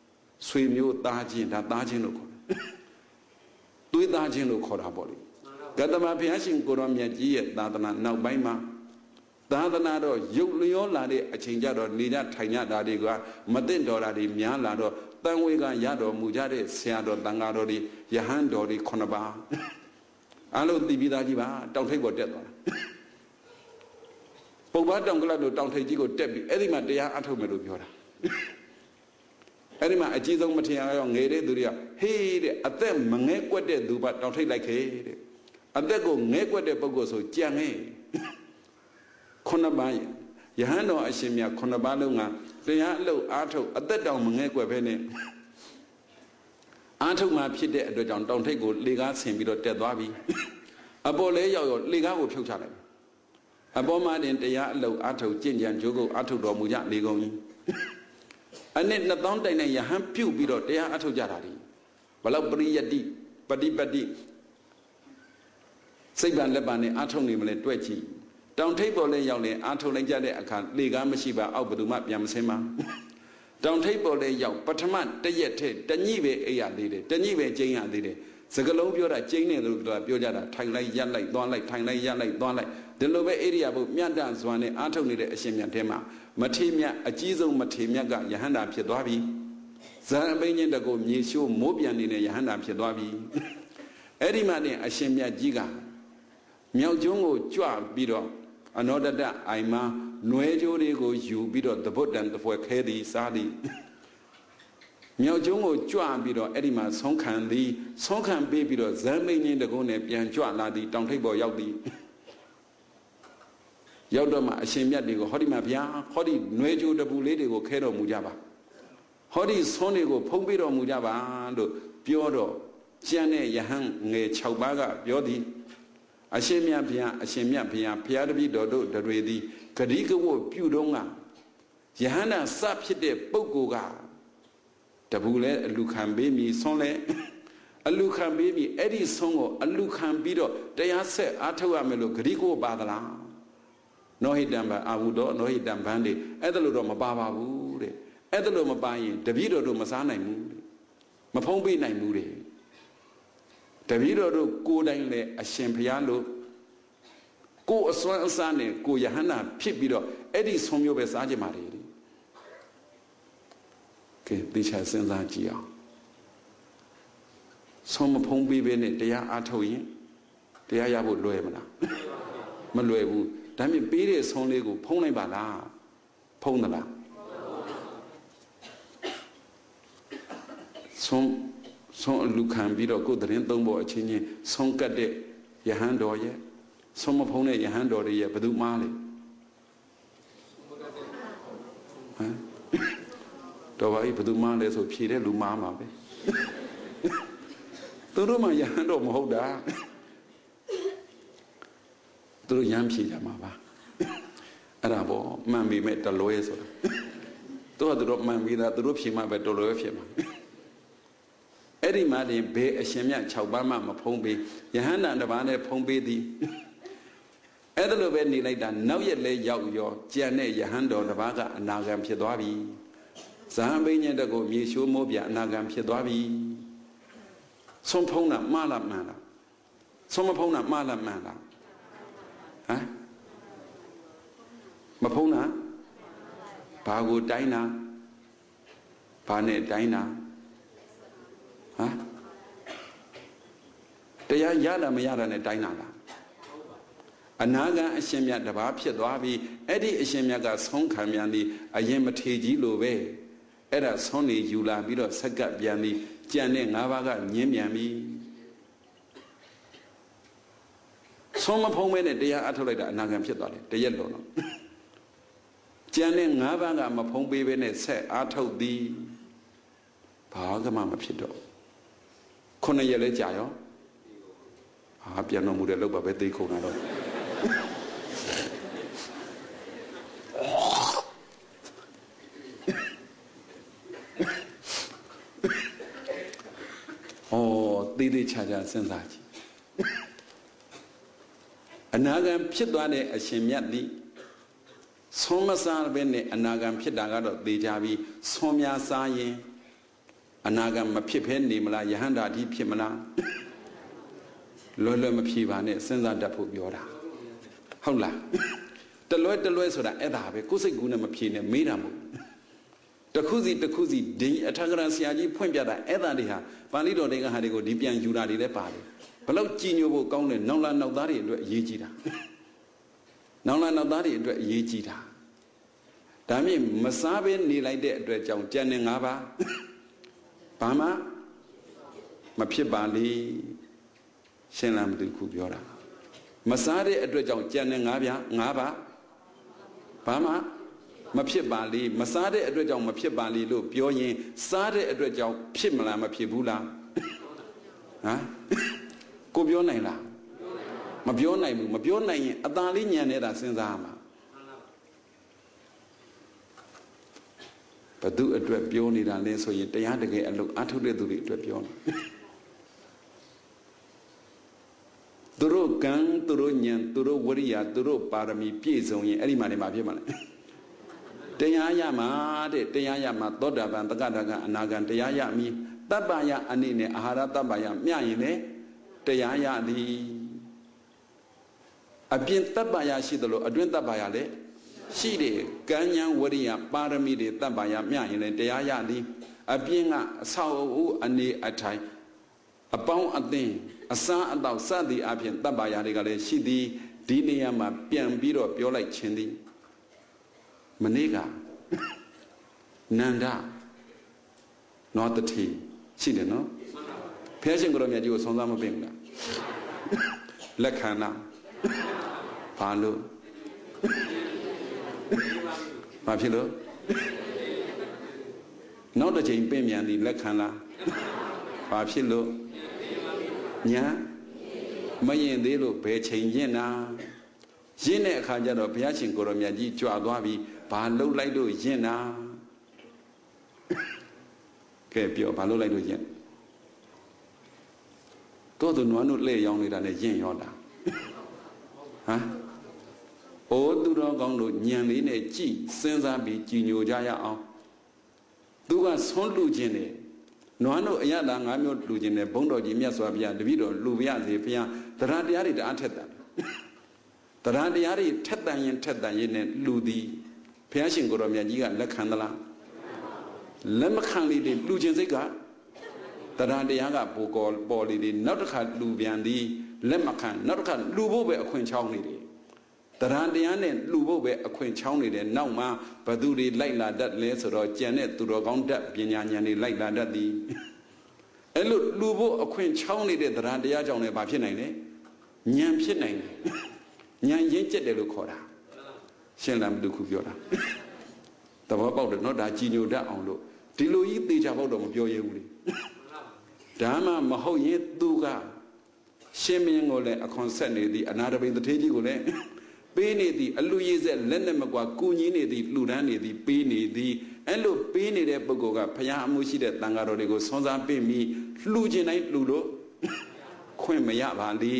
ဆွေမျိုးသားချင်းဒါသားချင်းလို့ခေါ်တယ်သွေးသားချင်းလို့ခေါ်တာပေါ့လေ Gatama Piashin Goromyaji, Dadana, now by ma. Dadanado, Yuglio Ladi, a changado, Nida, Tanya Dadiga, Madin Doradi, Mialado, Tanwiga Yado, Mujade, Seado, Dangadori, Yahandori, Konaba. Alo Dibidajiba, don't take what dead. Poba don't take Jigo Debbie, Edima dea Atomedura. Edima, a Jizo Matia, Nede Duria, hey, at them, Mange, what they do, but don't take like hey. At they go, Neg what they bogo so, Jiang. Konabaya, Yahano Ashimia, Konabalunga, Rialo, Ato, at that down Mange Pene. Ato ma pide at the down, don't take good, Ligas him without dead wabi. A bole, Liga will choke challenge. A bomad in the Yalo, Ato, Jinjan, Jogo, Ato, Domuja, Ligoni. I need not down there, Yaham Pew, Bido, they are Ato Jaradi. Balabri Yadi, Badi, Saban Lebani, Ato Nimle, Twetchi. Down table lay young, Ato Lejade, I can't, Liga Mashiba, Albaduma, Yamsema. Down table lay young, Pataman, Dayete, Danive, Ea did, Danive, Jane did it. Sagalobia, Jane, Bioda, Tanglay, Yan like, Don like, Tanglay, Yan like, Don like. The lower area of Miandans, one, Ato needed a Shemian Tema. Matimia, a Jizo Matimia, Yahanda Piedwabi. Zarabayan the go, Nishu, Mobian in a Yahanda Piedwabi. Eddimani, a Shemia Jiga. Miao Jongo, Chua, Bido. Another that Aima, Nuejo Rego, you Bido, the boat and the work Hedi, Sadi. Miao Jongo, Chua, Bido, Edima, Sonkan, the Sonkan baby, Zarabayan the go, Nepian, Chua, Ladi, Don't take boy Yaudi. Yaudama, a Shemia, they go, Hodima Pia, Hodi, Nuejo, the Bullet, go, Kedo Mujaba. Hodi, Sonego, Pombido Mujaba, Piodo, Chiane, Yahan, Ne Chaubaga, Yodi. Ashemia Pia, Piadabi Dodo, the ready, Kadika wo, Pudonga. Yahana Sapide, Bogoga. Tabule, a Lucan baby, Sonle, a Lucan baby, Eddie Songo, a Lucan Bido, they are said, Atawa Melo, Grigo Badala. No he damba, Awudo, no he dambandi, Edaludoma Baba Woode, Edaloma Bayin, Davido do Masana Moody, Mapombi Nai Moody. Davido do Godangle, a Champiano, go a swan sane, go Yahana, Pibido, Eddie Somio Besajamari. Okay, this has sent that Gia. Some Pombi Bene, they are Atoyin, they are Yabu Loemana. Maluebu. Dami bere sonle go pone bala ponala son lukan bido go dren tombo achinyi son kadde yahando ye son ma phone yahando ye badu ma le han do ba yi badu ma le so phie de lu ma ma be tu do ma yahando maဟုတ်တာသူတို့ရမ်းဖြေကြမှာပါအဲ့ဒါပေါ့မှန်ပြီမဲ့တလွဲဆိုတာသူကသူတို့မှန်ပြီသားသူတို့ဖြေမှပဲတလွဲဖြစ်မှာအဲ့ဒီမှာတင်ဘယ်အရှင်မြတ်6ပါးမှမဖုံးပေးယဟန္တာတစ်ပါးနဲ့ဖုံးပေးသည်အဲ့ဒါလိုပဲနေလိုက်တာနောက်ရက်လဲရောက်ရောကြံတဲ့ယဟန်တော်တစ်ပါးကအနာဂံဖြစ်သွားပြီဇာဘိညတ်တကိုမြေရှိုးမိုးပြအနာဂံဖြစ်သွားပြီဆုံးဖုံးတာမှားလားမှန်လားဆုံးမဖုံးတာမှားလားမှန်လားမဖုံးတာဘာကိုတိုင်းတာဘာနဲ့တိုင်းတာတရားရတာမရတာနဲ့တိုင်းတာလားအနာဂံအရှင်မြတ်တပါးဖြစ်သွားပြီအဲ့ဒီအရှင်မြတ်ကဆုံးခံပြန်သည်အရင်မထေကြီးလိုပဲအဲ့ဒါဆုံးနေယူလာပြီးတော့ဆက်ကပ်ပြန်သည်ကြံတဲ့၅ပါးကညင်းပြန်ပြီဆုံးမဖုံးမဲနဲ့တရားအထုတ်လိုက်တာအနာဂံဖြစ်သွားတယ်တရက်လုံးတော့ကျန်တဲ့၅ပါးကမဖုံးပေးဘဲနဲ့ဆက်အားထုတ်သည်ဘာကမှမဖြစ်တော့9ရက်လဲကြာရောပြန်တော်မူတဲ့လောက်ပါပဲသိခုံတာတော့သေးသေးချာချာစဉ်းစားကြည့်အနာဂံဖြစ်သွားတဲ့အရှင်မြတ်သည်ဆုံးမစားဘဲနဲ့အနာဂံဖြစ်တာကတော့သိကြပြီဆုံးများစားရင်အနာဂံမဖြစ်ဖဲနေမလားယဟန္တာတိဖြစ်မလားလွယ်လွယ်မဖြေပါနဲ့စဉ်းစားတတ်ဖို့ပြောတာဟုတ်လားတလွဲဆိုတာအဲ့ဒါပဲကိုယ်စိတ်ကူးနဲ့မဖြေနဲ့မေးတာမဟုတ်တခုစီဒီအထာဂရဆရာကြီးဖွင့်ပြတာအဲ့ဒါတွေဟာပါဠိတော်တွေကဟာတွေကိုဒီပြန်ယူတာတွေလည်းပါတယ်ဘလောက်ကြည်ညိုဖို့ကောင်းတယ်နောက်လာနောက်သားတွေအတွက်အရေးကြီးတာနောက်လာနောက်သားတွေအတွက်အရေးကြီးတာဒါမြင့်မစားဘဲနေလိုက်တဲ့အတွက်ကြောင့်ကြံနေ၅ပါးဘာမှမဖြစ်ပါလေရှင်းလားမသိခုပြောတာမစားတဲ့အတွက်ကြောင့်ကြံနေ၅ပါးဘာမှမဖြစ်ပါလေမစားတဲ့အတွက်ကြောင့်မဖြစ်ပါလေလို့ပြောရင်စားတဲ့အတွက်ကြောင့်ဖြစ်မလားမဖြစ်ဘူးလားဟမ်ကိုပြောနိုင်လားမပြောနိုင်ဘူးမပြောနိုင်ရင်အသာလေးညံနေတာစဉ်းစားရမှာဘသူအတွက်ပြောနေတာလဲဆိုရင်တရားတကယ်အလုပ်အထုတ်တဲ့သူတွေအတွက်ပြောနေသူတို့ကံသူတို့ဉာဏ်သူတို့ဝရိယသူတို့ပါရမီပြည့်စုံရင်အဲ့ဒီမှာနေမှာဖြစ်မှာလဲတရားရမှာတဲ့တရားရမှာသောတာပန်တက္ကတာကအနာဂံတရားရမည်တပ္ပယအနေနဲ့အာဟာရတပ္ပယမျှရင်လေတရားရသည်အပြင်တပ္ပယရှိသလိုအတွင်းတပ္ပယလည်းရှိတယ်ကံဉာဏ်ဝရိယပါရမီတွေတပ္ပယမျှရင်လေတရားရသည်အပြင်ကအဆောက်အဦအနေအထိုင်အပေါင်းအသင်းအစားအသောက်စသည်အပြင်တပ္ပယတွေကလည်းရှိသည်ဒီနေရာမှာပြန်ပြီးတော့ပြောလိုက်ခြင်းသည်မနေ့ကနန္ဒနောတတိရှိတယ်နော်ဖျက်ရှင်ကိုရမြတ်ကြီးကိုဆုံးစားမပင်ဘူးလားလက်ခံလားဘာလို့ဘာဖြစ်လို့နောက်တစ်ချိန်ပြင်မြန်သည်လက်ခံလားဘာဖြစ်လို့ညာမရင်သေးလို့ဘယ်ချိန်ရင်နာရင်းတဲ့အခါကျတော့ဘုရားရှင်ကိုရမြတ်ကြီးကြွသွားပြီးဘာလှုပ်လိုက်လို့ရင့်နာကဲပြောဘာလှုပ်လိုက်လို့ရင့်တို့သူနွားတို့လှည့်ရောင်းနေတာနဲ့ရင့်ရောတာဟမ်အိုးသူတော်ကောင်းတို့ညံလေးနဲ့ကြည်စဉ်းစားပြီးကြည်ညိုကြရအောင်သူကဆွန်းလူခြင်းတယ်နွားတို့အရသာ၅မျိုးလူခြင်းတယ်ဘုန်းတော်ကြီးမြတ်စွာဘုရားတပည့်တော်လူပြရစေဘုရားတရားတရားတွေတအားထက်တာတရားတရားတွေထက်တန်ရင်နဲ့လူသည်ဘုရားရှင်ကိုရောမြတ်ကြီးကလက်ခံသလားလက်မခံလေလေလူချင်းစိတ်ကတရားတရားကပိုပေါ်လေလေနောက်တစ်ခါလူပြန်သည်လက်မခံနောက်တစ်ခါလူဖို့ပဲအခွင့်ချောင်းနေတယ်တရားတရားနဲ့လူဖို့ပဲအခွင့်ချောင်းနေတယ်နောက်မှဘသူတွေလိုက်လာတတ်လဲဆိုတော့ကြံတဲ့သူတော်ကောင်းတတ်ပညာဉာဏ်တွေလိုက်လာတတ်သည်အဲ့လိုလူဖို့အခွင့်ချောင်းနေတဲ့တရားတရားကြောင့်လည်းဘာဖြစ်နိုင်လဲဉာဏ်ဖြစ်နိုင်တယ်ဉာဏ်ရင့်ကျက်တယ်လို့ခေါ်တာရှင်းလားမလို့ခုပြောတာသဘောပေါက်တယ်နော်ဒါကြည်ညိုတတ်အောင်လို့ဒီလိုကြီးသေချာပေါက်တော့မပြောရဘူးလေဒါမှမဟုတ်ရင်သူကရှင်းမင်းကိုလည်းအခွန်ဆက်နေသည်အနာတပိန်တထေးကြီးကိုလည်းပေးနေသည်အလူရည်ဆက်လက်နဲ့မကွာကုညီနေသည်လှူဒန်းနေသည်ပေးနေသည်အဲ့လိုပေးနေတဲ့ပုဂ္ဂိုလ်ကဘုရားအမှုရှိတဲ့တန်ဃာတော်တွေကိုဆွမ်းစားပေးပြီးလှူခြင်းတိုင်းလှူလို့ခွင့်မရပါလေ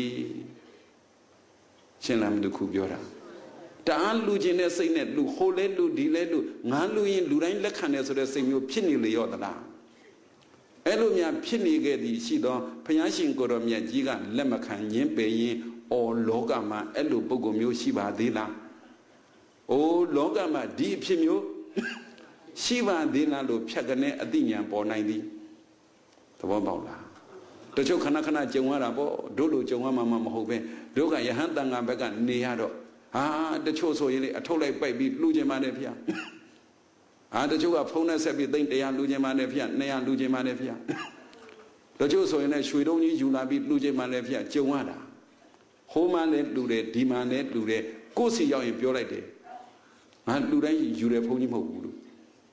ရှင်းလားမလို့ခုပြောတာတအားလူခြင်းတဲ့စိတ်နဲ့လူဟိုလဲလူဒီလဲလူငါလူရင်လူတိုင်းလက်ခံတယ်ဆိုတဲ့စိတ်မျိုးဖြစ်နေလေရောသလားအဲ့လိုများဖြစ်နေခဲ့သည်ရှိသောဘုရားရှင်ကိုရောမြတ်ကြီးကလက်မခံခြင်းပယ်ရင်အော်လောကမှာအဲ့လိုပုဂ္ဂိုလ်မျိုးရှိပါသေးလားအိုးလောကမှာဒီအဖြစ်မျိုးရှိပါသေးလားလို့ဖြတ်ကနေအသိဉာဏ်ပေါ်နိုင်သည်သဘောပေါက်လားတချို့ခဏခဏကြုံရတာပေါ့တို့လိုကြုံရမှာမဟုတ်ပဲတို့ကယဟန်တန်ဃာဘက်ကနေရတော့ဟာတချို့ဆိုရင်လေအထုတ်လိုက်ပိုက်ပြီးလှူခြင်းပါနဲ့ဖေဟာတချို့ကဖုံးနဲ့ဆက်ပြီးသိမ့်100လှူခြင်းပါနဲ့ဖေ200လှူခြင်းပါနဲ့ဖေတချို့ဆိုရင်လည်းရွှေတုံးကြီးယူလာပြီးလှူခြင်းပါနဲ့ဖေကြုံရတာဟိုးမှလည်းလှူတယ်ဒီမှလည်းလှူတယ်ကိုယ်စီရောက်ရင်ပြောလိုက်တယ်ငါလှူတိုင်းယူတယ်ဘုန်းကြီးမဟုတ်ဘူးလို့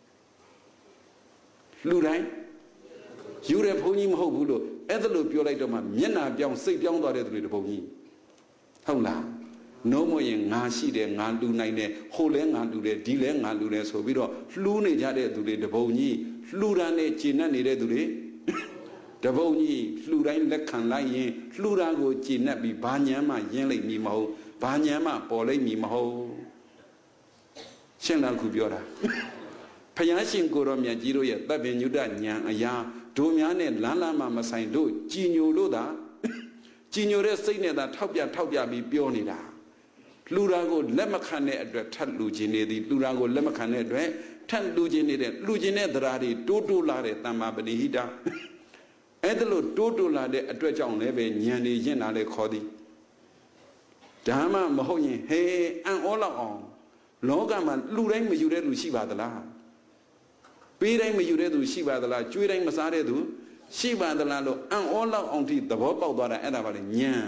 လှူတိုင်းယူတယ်ဘုန်းကြီးမဟုတ်ဘူးလို့အဲ့ဒါလို့ပြောလိုက်တော့မှမျက်နှာပြောင်းစိတ်ပြောင်းသွားတဲ့သူတွေတပုံကြီးဟုတ်လားနိုးမရင်ငါရှိတယ်ငါလူနိုင်တယ်ဟိုလဲငါလူတယ်ဒီလဲငါလူတယ်ဆိုပြီးတော့လှူးနေကြတဲ့သူတွေတပုံကြီးလှူတာနဲ့ကျင့်တတ်နေတဲ့သူတွေတပုံကြီးလှူတိုင်းလက်ခံလိုက်ရင်လှူတာကိုကျင့်တတ်ပြီးဘာညာမှရင်းလိုက်မည်မဟုတ်ဘာညာမှပေါ်လိုက်မည်မဟုတ်ရှင်းလားခုပြောတာဖယားရှင်ကိုရောမြတ်ကြီးတို့ရဲ့တပ်ပင်ညုတဉာဏ်အရာတို့များနဲ့လမ်းလာမှမဆိုင်တို့ကြည်ညိုလို့သာကြီးညိုတဲ့စိတ်နဲ့သာထောက်ပြပြီးပြောနေတာလူရာကိုလက်မခံတဲ့အတွက်ထပ်လူခြင်းနေသည်လူရာကိုလက်မခံတဲ့အတွက်ထပ်လူခြင်းနေတဲ့လူခြင်းတဲ့တရားတွေတိုးလာတဲ့တမ္မာပဏိဟိတအဲ့ဒါလို့တိုးလာတဲ့အတွက်ကြောင့်လည်းပဲဉာဏ်နေရင့်လာတဲ့ခေါ်သည်ဓမ္မမဟုတ်ရင်ဟေးအံ့ဩလောက်အောင်လောကမှာလူတိုင်းမယူတဲ့လူရှိပါသလားပေးတိုင်းမယူတဲ့သူရှိပါသလားကျွေးတိုင်းမစားတဲ့သူရှိပါသလားလို့အံ့ဩလောက်အောင်ထိသဘောပေါက်သွားတာအဲ့ဒါပါလေဉာဏ်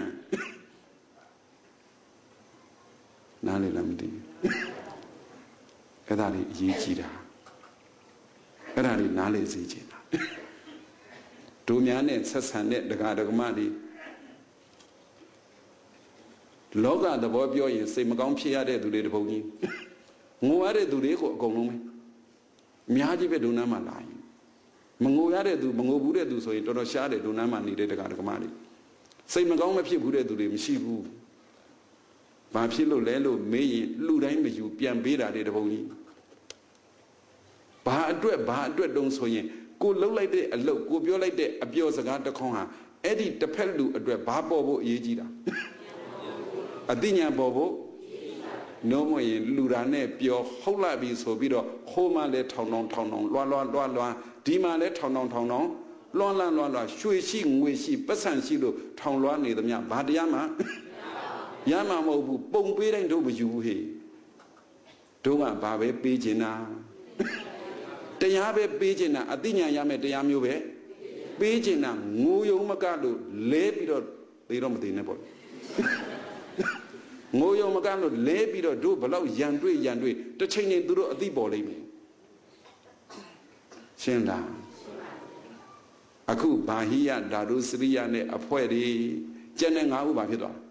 နားလေလားမသိဘူးအဲ့ဒါလေးအရေးကြီးတာအဲ့ဒါလေးနားလေစေချင်တာတို့များနဲ့ဆက်ဆံတဲ့ဒကာဒကမတွေလောကသဘောပြောရင်စိတ်မကောင်းဖြစ်ရတဲ့သူတွေတပုံကြီးငိုရတဲ့သူတွေကိုအကုန်လုံးပဲအများကြီးပဲဒုနာမှာလာရင်မငိုရတဲ့သူမငိုဘူးတဲ့သူဆိုရင်တော်တော်ရှားတယ်ဒုနာမှာနေတဲ့ဒကာဒကမတွေစိတ်မကောင်းမဖြစ်ဘူးတဲ့သူတွေမရှိဘူးဘာဖြစ်လို့လဲလို့မေးရင်လူတိုင်းမယူပြန်ပေးတာတွေတပုံကြီးဘာအတွက်တုံးဆိုရင်ကိုလှုပ်လိုက်တဲ့အလုပ်ကိုပြောလိုက်တဲ့အပြောစကားတစ်ခေါက်ဟာအဲ့ဒီတစ်ဖက်လူအတွက်ဘာပေါ်ဖို့အရေးကြီးတာအသိဉာဏ်ပေါ်ဖို့နှုံးမရင်လူရာနဲ့ပြောဟုတ်လာပြီဆိုပြီးတော့ဟိုမှလည်းထောင်လွှာဒီမှလည်းထောင်လွှာရွှေရှိငွေရှိပတ်စံရှိလို့ထောင်လွှာနေသမျှဘာတရားမှရမှာမဟုတ်ဘူးပုံပေးတိုင်းတို့မယူဘူးဟေ့တို့ကဘာပဲပေးချင်တာတရားပဲပေးချင်တာအသိဉာဏ်ရမယ်တရားမျိုးပဲပေးချင်တာငိုယုံမကလို့လဲပြီးတော့သေတော့မသေးနဲ့ပေါ့ငိုယုံမကလို့လဲပြီးတော့တို့ဘလောက်ရန်တွေ့တစ်ချိန်ချင်းသူတို့အသိပေါ်လိမ့်မယ်ရှင်းလားအခုဘာဟိယဓာတုစရိယနဲ့အဖွဲတွေကျန်တဲ့၅ခုဘာဖြစ်သွား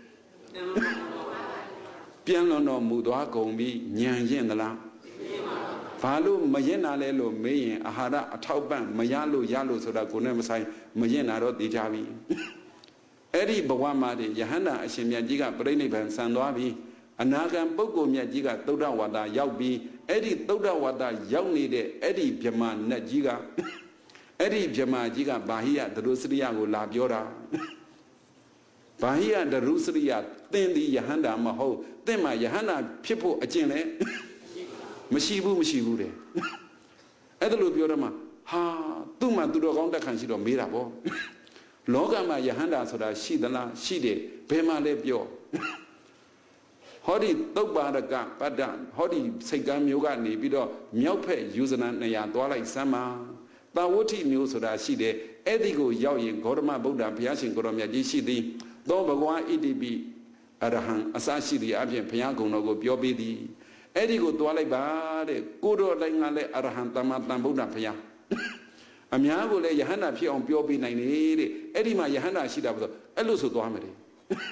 ပြန်လွန်တော်မူသွားကုန်ပြီဉာဏ်ရင့်သလားဘာလို့မရင်နာလဲလို့မေးရင်အာဟာရအထောက်ပံ့မရလို့ဆိုတာကိုယ်နဲ့မဆိုင်မရင်နာတော့သိကြပြီအဲ့ဒီဘဝမှာတည်းယဟန္တာအရှင်မြတ်ကြီးကပြိဋိဘံဆံသွားပြီအနာဂံပုဂ္ဂိုလ်မြတ်ကြီးကသုဒ္ဓဝါဒရောက်ပြီးအဲ့ဒီသုဒ္ဓဝါဒရောက်နေတဲ့အဲ့ဒီဗြဟ္မာနတ်ကြီးကအဲ့ဒီဗြဟ္မာကြီးကဘာဟိယဒရုစရိယကိုလာပြောတာဘာဟိယဒရုစရိယသင်သည်ယဟန္တာမဟုတ်သင်မှာယဟန္တာဖြစ်ဖို့အကျင့်လဲမရှိဘူးတဲ့အဲ့ဒါလို့ပြောတော့မှဟာသူ့မှာသူတော်ကောင်းတက်ခံရှိတော့မေးတာပေါ့လောကမှာယဟန္တာဆိုတာရှိသလားရှိတယ်ဘယ်မှာလဲပြောဟောဒီသုတ်ပါရကပတ္တဟောဒီစိတ်ကမ်းမျိုးကနေပြီးတော့မြောက်ဖက်ယူဇနာ200သွားလိုက်စမ်းပါတာဝဋ္ဌိမျိုးဆိုတာရှိတယ်အဲ့ဒီကိုရောက်ရင်ဂေါတမဗုဒ္ဓဘုရားရှင်ကိုရောမြတ်ကြီးရှိသည်သောဘဂဝါဣတိပိအရဟံအစရှိသည်အပြင်ဘုရားကုံတော်ကိုပြောပေးသည်အဲ့ဒီကိုသွားလိုက်ပါတဲ့ကိုတော်တိုင်းကလည်းအရဟံသမ္မာသမ္ဗုဒ္ဓဘုရားအများကိုလည်းယဟန္တာဖြစ်အောင်ပြောပေးနိုင်တယ်တဲ့အဲ့ဒီမှာယဟန္တာရှိတာဆိုအဲ့လိုဆိုသွားမယ်တဲ့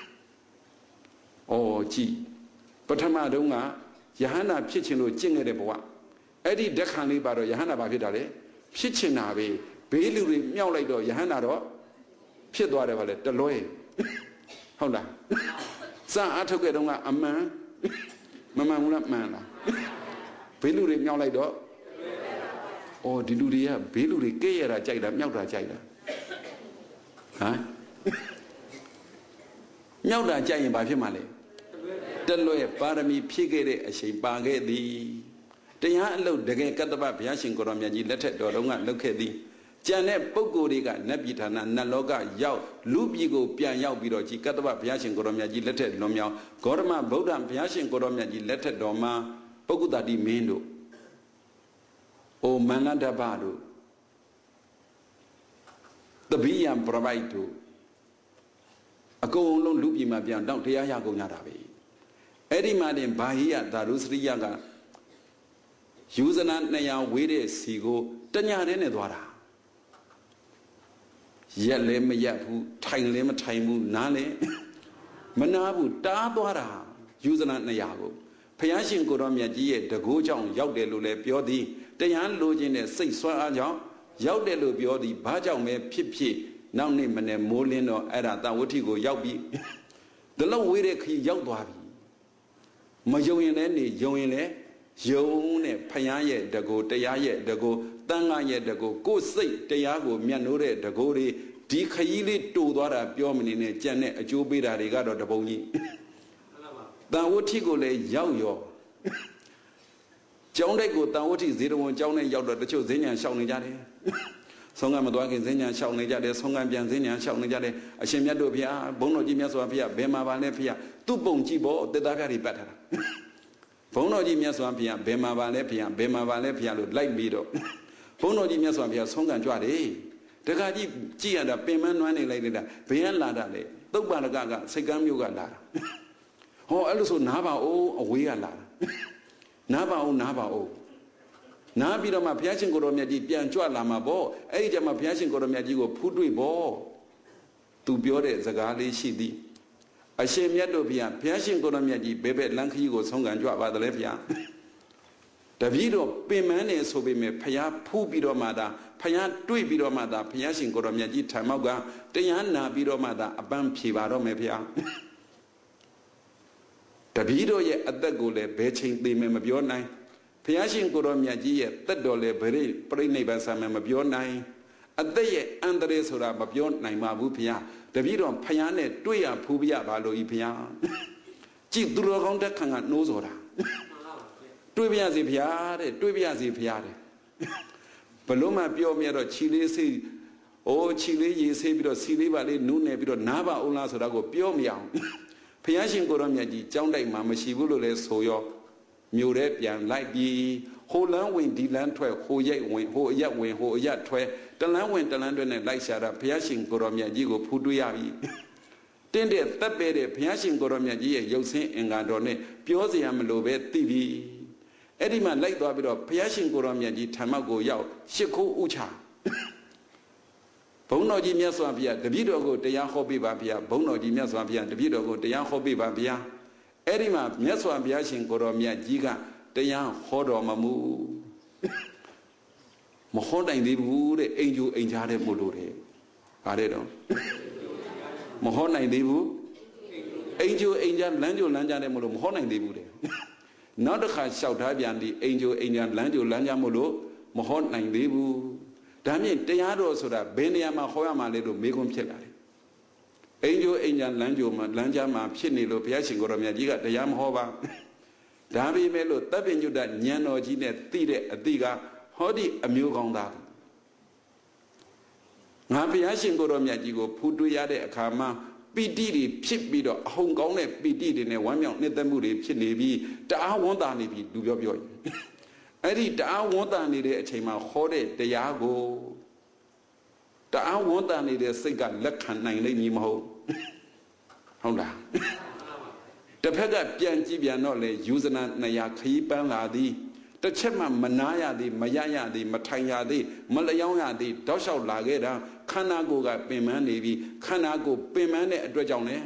ကြည်ပထမတုန်းကယဟန္တာဖြစ်ခြင်းလို့ကျင့်ခဲ့တဲ့ဘဝအဲ့ဒီဓက္ခံလေးပါတော့ယဟန္တာဘာဖြစ်တာလဲဖြစ်ချင်တာပဲဘေးလူတွေမြောက်လိုက်တော့ယဟန္တာတော့ဖြစ်သွားတယ်ဗါလေတလွဲဟုတ်လားစအားထုတ်ခဲ့တုန်းကအမှန်မမှန်ဘူးလားမှန်လားဘေးလူတွေမြောက်လိုက်တော့ဒီလူတွေကဘေးလူတွေကဲ့ရတာကြိုက်တာမြောက်တာကြိုက်တာဟမ်မြောက်တာကြိုက်ရင်ဘာဖြစ်မှာလဲတလွဲပါရမီဖြည့်ခဲ့တဲ့အချိန်ပါခဲ့သည်တရားအလုပ်တကယ်ကတ္တပဘုရားရှင်ကိုရောမြတ်ကြီးလက်ထက်တော်တုန်းကလုပ်ခဲ့သည်ကျန်တဲ့ပုဂ္ဂိုလ်တွေကနတ်ပြည်ဌာနနတ်လောကရောက်လူပြည်ကိုပြန်ရောက်ပြီးတော့ကြီးကတ္တပဘုရားရှင်ကိုရောမြတ်ကြီးလက်ထက်လွန်မြောက်ဂေါတမဗုဒ္ဓဘုရားရှင်ကိုရောမြတ်ကြီးလက်ထက်တော်မှာပုဂ္ဂုတ္တိမင်းတို့မန္နတပတို့တပိယံပရပိုက်တို့အကုန်လုံးလူပြည်မှာပြန်တော့တရားရကုန်ကြတာပဲအဲ့ဒီမှာတင်ဘာဟိယဓာရုစရိယကယူဇနာ200ဝေးတဲ့စီကိုတညတည်းနဲ့သွားတာရက်လည်းမရက်ဘူးထိုင်လည်းမထိုင်ဘူးနားလည်းမနာဘူးတားသွားတာယူဇနာ200ကိုဘုရားရှင်ကိုရောမြတ်ကြီးရဲ့တကိုးကြောင့်ရောက်တယ်လို့လည်းပြောသည်တရားလိုချင်တဲ့စိတ်ဆွမ်းအားကြောင့်ရောက်တယ်လို့ပြောသည်ဘာကြောင့်ပဲဖြစ်နောက်နေ့မနေ့မိုးလင်းတော့အဲ့ဒါတဝဋ္ဌိကိုရောက်ပြီးဒီလောက်ဝေးတဲ့ခရီးရောက်သွားပြီမယုံရင်လည်းနေယုံရင်လည်းယုံနဲ့ဘုရားရဲ့တကိုးတရားရဲ့တကိုးတန်ခါရဲ့တကိုးကိုယ်စိတ်တရားကိုမြတ်နိုးတဲ့တကိုးတွေဒီခရီးလေးတူသွားတာပြောမနေနဲ့ကြံတဲ့အကျိုးပေးတာတွေကတော့တပုံကြီးတန်ဝဋ္ဌိကိုလည်းရောက်ရောကျောင်းတိုက်ကိုတန်ဝဋ္ဌိဇေတဝန်ကျောင်းနဲ့ရောက်တော့တချို့ဈဉ္ညာရှောင်နေကြတယ်ဆုံးကမသွားခင်ဈဉ္ညာရှောင်နေကြတယ်ဆုံးကပြန်ဈဉ္ညာရှောင်နေကြတယ်အရှင်မြတ်တို့ဘုရားဘုန်းတော်ကြီးမြတ်စွာဘုရားဘယ်မှာပါလဲဘုရားသူ့ပုံကြည့်ဖို့တေတ္တာပြတွေပတ်ထားတာဘုန်းတော်ကြီးမြတ်စွာဘုရားဘယ်မှာပါလဲဘုရားဘယ်မှာပါလဲဘုရားလို့လိုက်ပြီးတော့ဘုန်းတော်ကြီးမြတ်စွာဘုရားဆုံးကကြွတယ်တခါကြီးကြည့်ရတာပင်မနှွမ်းနေလိုက်တာဘယ်ကလာတာလဲသုတ်ပါရကစိတ်ကမ်းမျိုးကလာတာဟောအဲ့လိုဆိုနားပါအောင်အဝေးကလာတာနားပါအောင်နားပါအောင်နားပြီးတော့မှဘုရားရှင်ကိုယ်တော်မြတ်ကြီးပြန်ကြွလာမှာပေါ့အဲ့ဒီကျမှဘုရားရှင်ကိုယ်တော်မြတ်ကြီးကိုဖူးတွေ့ပေါ့သူပြောတဲ့စကားလေးရှိသည်အရှင်မြတ်တို့ဘုရားဘုရားရှင်ကိုယ်တော်မြတ်ကြီးဘယ်ဘက်လမ်းခရီးကိုဆုံးခံကြွပါသလဲဘုရားတပည့်တော်ပင်မနေဆိုပေမဲ့ဘုရားဖူးပြီးတော့မှသာဘုရားတွေ့ပြီးတော့မှသာဘုရားရှင်ကိုယ်တော်မြတ်ကြီးထံမောက်ကတရားနာပြီးတော့မှသာအပန်းဖြေပါတော့မယ်ဘုရားတပည့်တော်ရဲ့အသက်ကိုလည်းဘယ်ချိန်သိမယ်မပြောနိုင်ဘုရားရှင်ကိုယ်တော်မြတ်ကြီးရဲ့သက်တော်လည်းပြိဋိဘံဆံမယ်မပြောနိုင်အသက်ရဲ့အန္တရာယ်ဆိုတာမပြောနိုင်ပါဘူးဘုရားတပည့်တော်ဘုရားနဲ့တွေ့ရဖူးပြပါလို့ဤဘုရားကြည်သူတော်ကောင်းတက်ခံကနှိုးစော်တာတွေ့ပြရစီဘုရားတဲ့တွေ့ပြရစီဘုရားတဲ့ဘလို့မှပြောမြတော့ခြီလေးစိတ်ခြီလေးရေဆေးပြီးတော့စီလေးပါလေးနူးနေပြီးတော့နားပါအောင်လားဆိုတာကိုပြောမရအောင်ဘုရားရှင်ကိုယ်တော်မြတ်ကြီးကြောင်းတိုက်မှာမရှိဘူးလို့လဲဆိုရောမြို့ထဲပြန်လိုက်ပြီးဟိုလန်းဝင်ဒီလန်းထွက်ဟိုရိုက်ဝင်ဟိုအရက်ဝင်ဟိုအရက်ထွက်တလန်းဝင်တလန်းထွက်နဲ့လိုက်ရှာတာဘုရားရှင်ကိုယ်တော်မြတ်ကြီးကိုဖူးတွေ့ရပြီတင်းတဲ့တပ်ပဲတဲ့ဘုရားရှင်ကိုယ်တော်မြတ်ကြီးရဲ့ရုပ်ဆင်းအင်္ဂါတော်နဲ့ပြောစရာမလိုပဲသိပြီအဲ့ဒီမှာလိုက်သွားပြီးတော့ဘုရားရှင်ကိုယ်တော်မြတ်ကြီးထံမောက်ကိုရောက်ရှ िख ိုးဥချဘုန်းတော်ကြီးမြတ်စွာဘုရားတပည့်တော်ကိုတရားဟောပေးပါဘုရားဘုန်းတော်ကြီးမြတ်စွာဘုရားတပည့်တော်ကိုတရားဟောပေးပါဘုရားအဲ့ဒီမှာမြတ်စွာဘုရားရှင်ကိုယ်တော်မြတ်ကြီးကတရားဟောတော်မမူမဟောနိုင်သေးဘူးတဲ့အိမ်ကျိုးအိမ်ကြားတဲ့မို့လို့တဲ့ဗါတဲ့တော့မဟောနိုင်သေးဘူးအိမ်ကျိုးအိမ်ကြားလမ်းကျိုးလမ်းကြားတဲ့မို့လို့မဟောနိုင်သေးဘူးတဲ့နောက်တစ်ခါလျှောက်ထားပြန်ဒီအိမ်ကျိုးအိမ်ကြားလမ်းကျိုးလမ်းကြားမို့လို့မဟောနိုင်သေးဘူးဒါမြင့်တရားတော်ဆိုတာဘယ်နေရာမှာဟောရမှာလဲလို့မေးခွန်းဖြစ်လာတယ်အိမ်ကျိုးအိမ်ကြားလမ်းကျိုးမှာလမ်းကြားမှာဖြစ်နေလို့ဘုရားရှင်ကိုယ်တော်မြတ်ကြီးကတရားမဟောပါဒါပေမဲ့လို့တပ်ပင်ညုတဉာဏ်တော်ကြီးနဲ့သိတဲ့အတိကဟောဒီအမျိုးကောင်းသားငါဘုရားရှင်ကိုယ်တော်မြတ်ကြီးကိုဖူးတွေ့ရတဲ့အခါမှာပီတိတွေဖြစ်ပြီးတော့အဟုန်ကောင်းတဲ့ပီတိတွေနဲ့ဝမ်းမြောက်နှစ်သက်မှုတွေဖြစ်နေပြီးတအားဝန်တာနေပြီလူပြောပြောအဲ့ဒီတအားဝန်တာနေတဲ့အချိန်မှာဟောတဲ့တရားကိုတအားဝန်တာနေတဲ့စိတ်ကလက်ခံနိုင်လိမ့်မည်မဟုတ်ဟုတ်လားတစ်ဖက်ကပြန်ကြည့်ပြန်တော့လေယူဇနာ200ခရီးပန်းလာသည်တစ်ချက်မှမနာရသည်မရရသည်မထိုင်ရသည်မလျောင်းရသည်တောက်လျှောက်လာခဲ့တာခန္ဓာကိုယ်ကပင်ပန်းနေပြီခန္ဓာကိုယ်ပင်ပန်းတဲ့အတွက်ကြောင့်လေ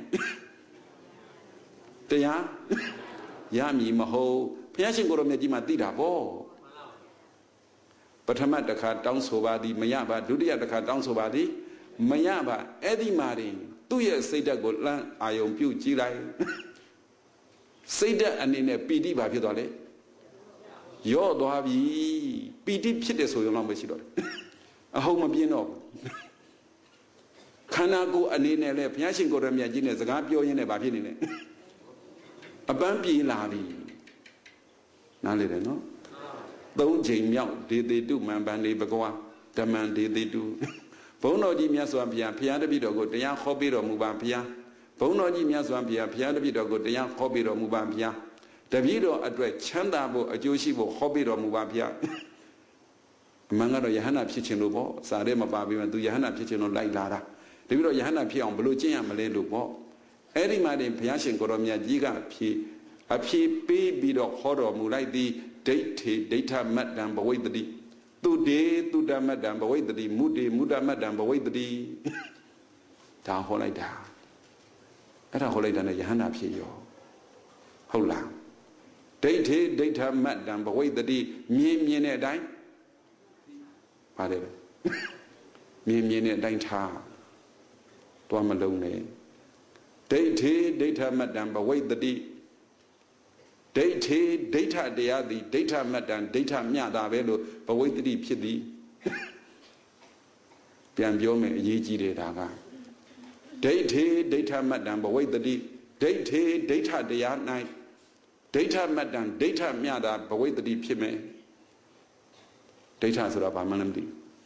တရားရမည်မဟုတ်ဘုရားရှင်ကိုယ်တော်မြတ်ကြီးမှသိတာပေါ့ပထမတစ်ခါတောင်းဆိုပါသည်မရပါဒုတိယတစ်ခါတောင်းဆိုပါသည်မရပါအဲ့ဒီမှာတင်သူ့ရဲ့စိတ်ဓာတ်ကိုလှမ်းအာယုံပြုတ်ကြည့်လိုက်စိတ်ဓာတ်အနေနဲ့ပီတိဘာဖြစ်သွားလဲရော့သွားပြီပီတိဖြစ်တယ်ဆိုရင်တော့မရှိတော့ဘူးအဟုတ်မပြင်းတော့ခန္ဓာကိုယ်အနေနဲ့လဲဘုရားရှင်ကိုယ်တော်မြတ်ကြီးနဲ့စကားပြောရင်းနဲ့ဘာဖြစ်နေလဲအပန်းပြေးလာပြီနားလေတယ်နော်3ချိန်မြောက်ဒေတိတုမံပန္နေဘဂဝါဓမ္မံဒေတိတုဘုန်းတော်ကြီးမြတ်စွာဘုရားဘုရားတပည့်တော်ကိုတရားဟောပေးတော်မူပါဘုရားဘုန်းတော်ကြီးမြတ်စွာဘုရားဘုရားတပည့်တော်ကိုတရားဟောပေးတော်မူပါဘုရားတပည့်တော်အတွက်ချမ်းသာဖို့အကျိုးရှိဖို့ဟောပေးတော်မူပါဘုရားအမှန်ကတော့ယဟန္တာဖြစ်ခြင်းလို့ပေါ့စာထဲမပါပြီးမှသူယဟန္တာဖြစ်ခြင်းလို့လိုက်လာတာတပည့်တော်ယဟန္တာဖြစ်အောင်ဘယ်လိုကျင့်ရမလဲလို့ပေါ့အဲ့ဒီမှာတင်ဘုရားရှင်ကိုရောမြတ်ကြီးကအဖြေပေးပြီးတော့ဟောတော်မူလိုက်သည်ဒိဋ္ဌိဒိဋ္ဌမတ္တံဘဝိတ္တိသူတေသူတမတ္တံဘဝိတ္တိမုတေမုဒမတ္တံဘဝိတ္တိဒါဟောလိုက်တာအဲ့ဒါဟောလိုက်တာနဲ့ယဟန္တာဖြစ်ရောဟုတ်လားဒိဋ္ဌိဒိဋ္ဌမတ္တံဘဝိတ္တိမြင်တဲ့အတိုင်းပါတယ်မြင်တဲ့အတိုင်းထားတွားမလုံးနဲ့ဒိဋ္ဌိဒိဋ္ဌမတ္တံဘဝိတ္တိဒိဋ္ဌိဒိဋ္ဌတရားသည်ဒိဋ္ဌမတ္တံဒိဋ္ဌမြတာပဲလို့ဘဝိတ္တိဖြစ်သည်ပြန်ပြောမယ်အရေးကြီးတယ်ဒါကဒိဋ္ဌိဒိဋ္ဌမတ္တံဘဝိတ္တိဒိဋ္ဌိဒိဋ္ဌတရား၌ဒိဋ္ဌမတ္တံဒိဋ္ဌမြတာဘဝိတ္တိဖြစ်မယ်ဒိဋ္ဌဆိုတာဘာမှလည်းမသိ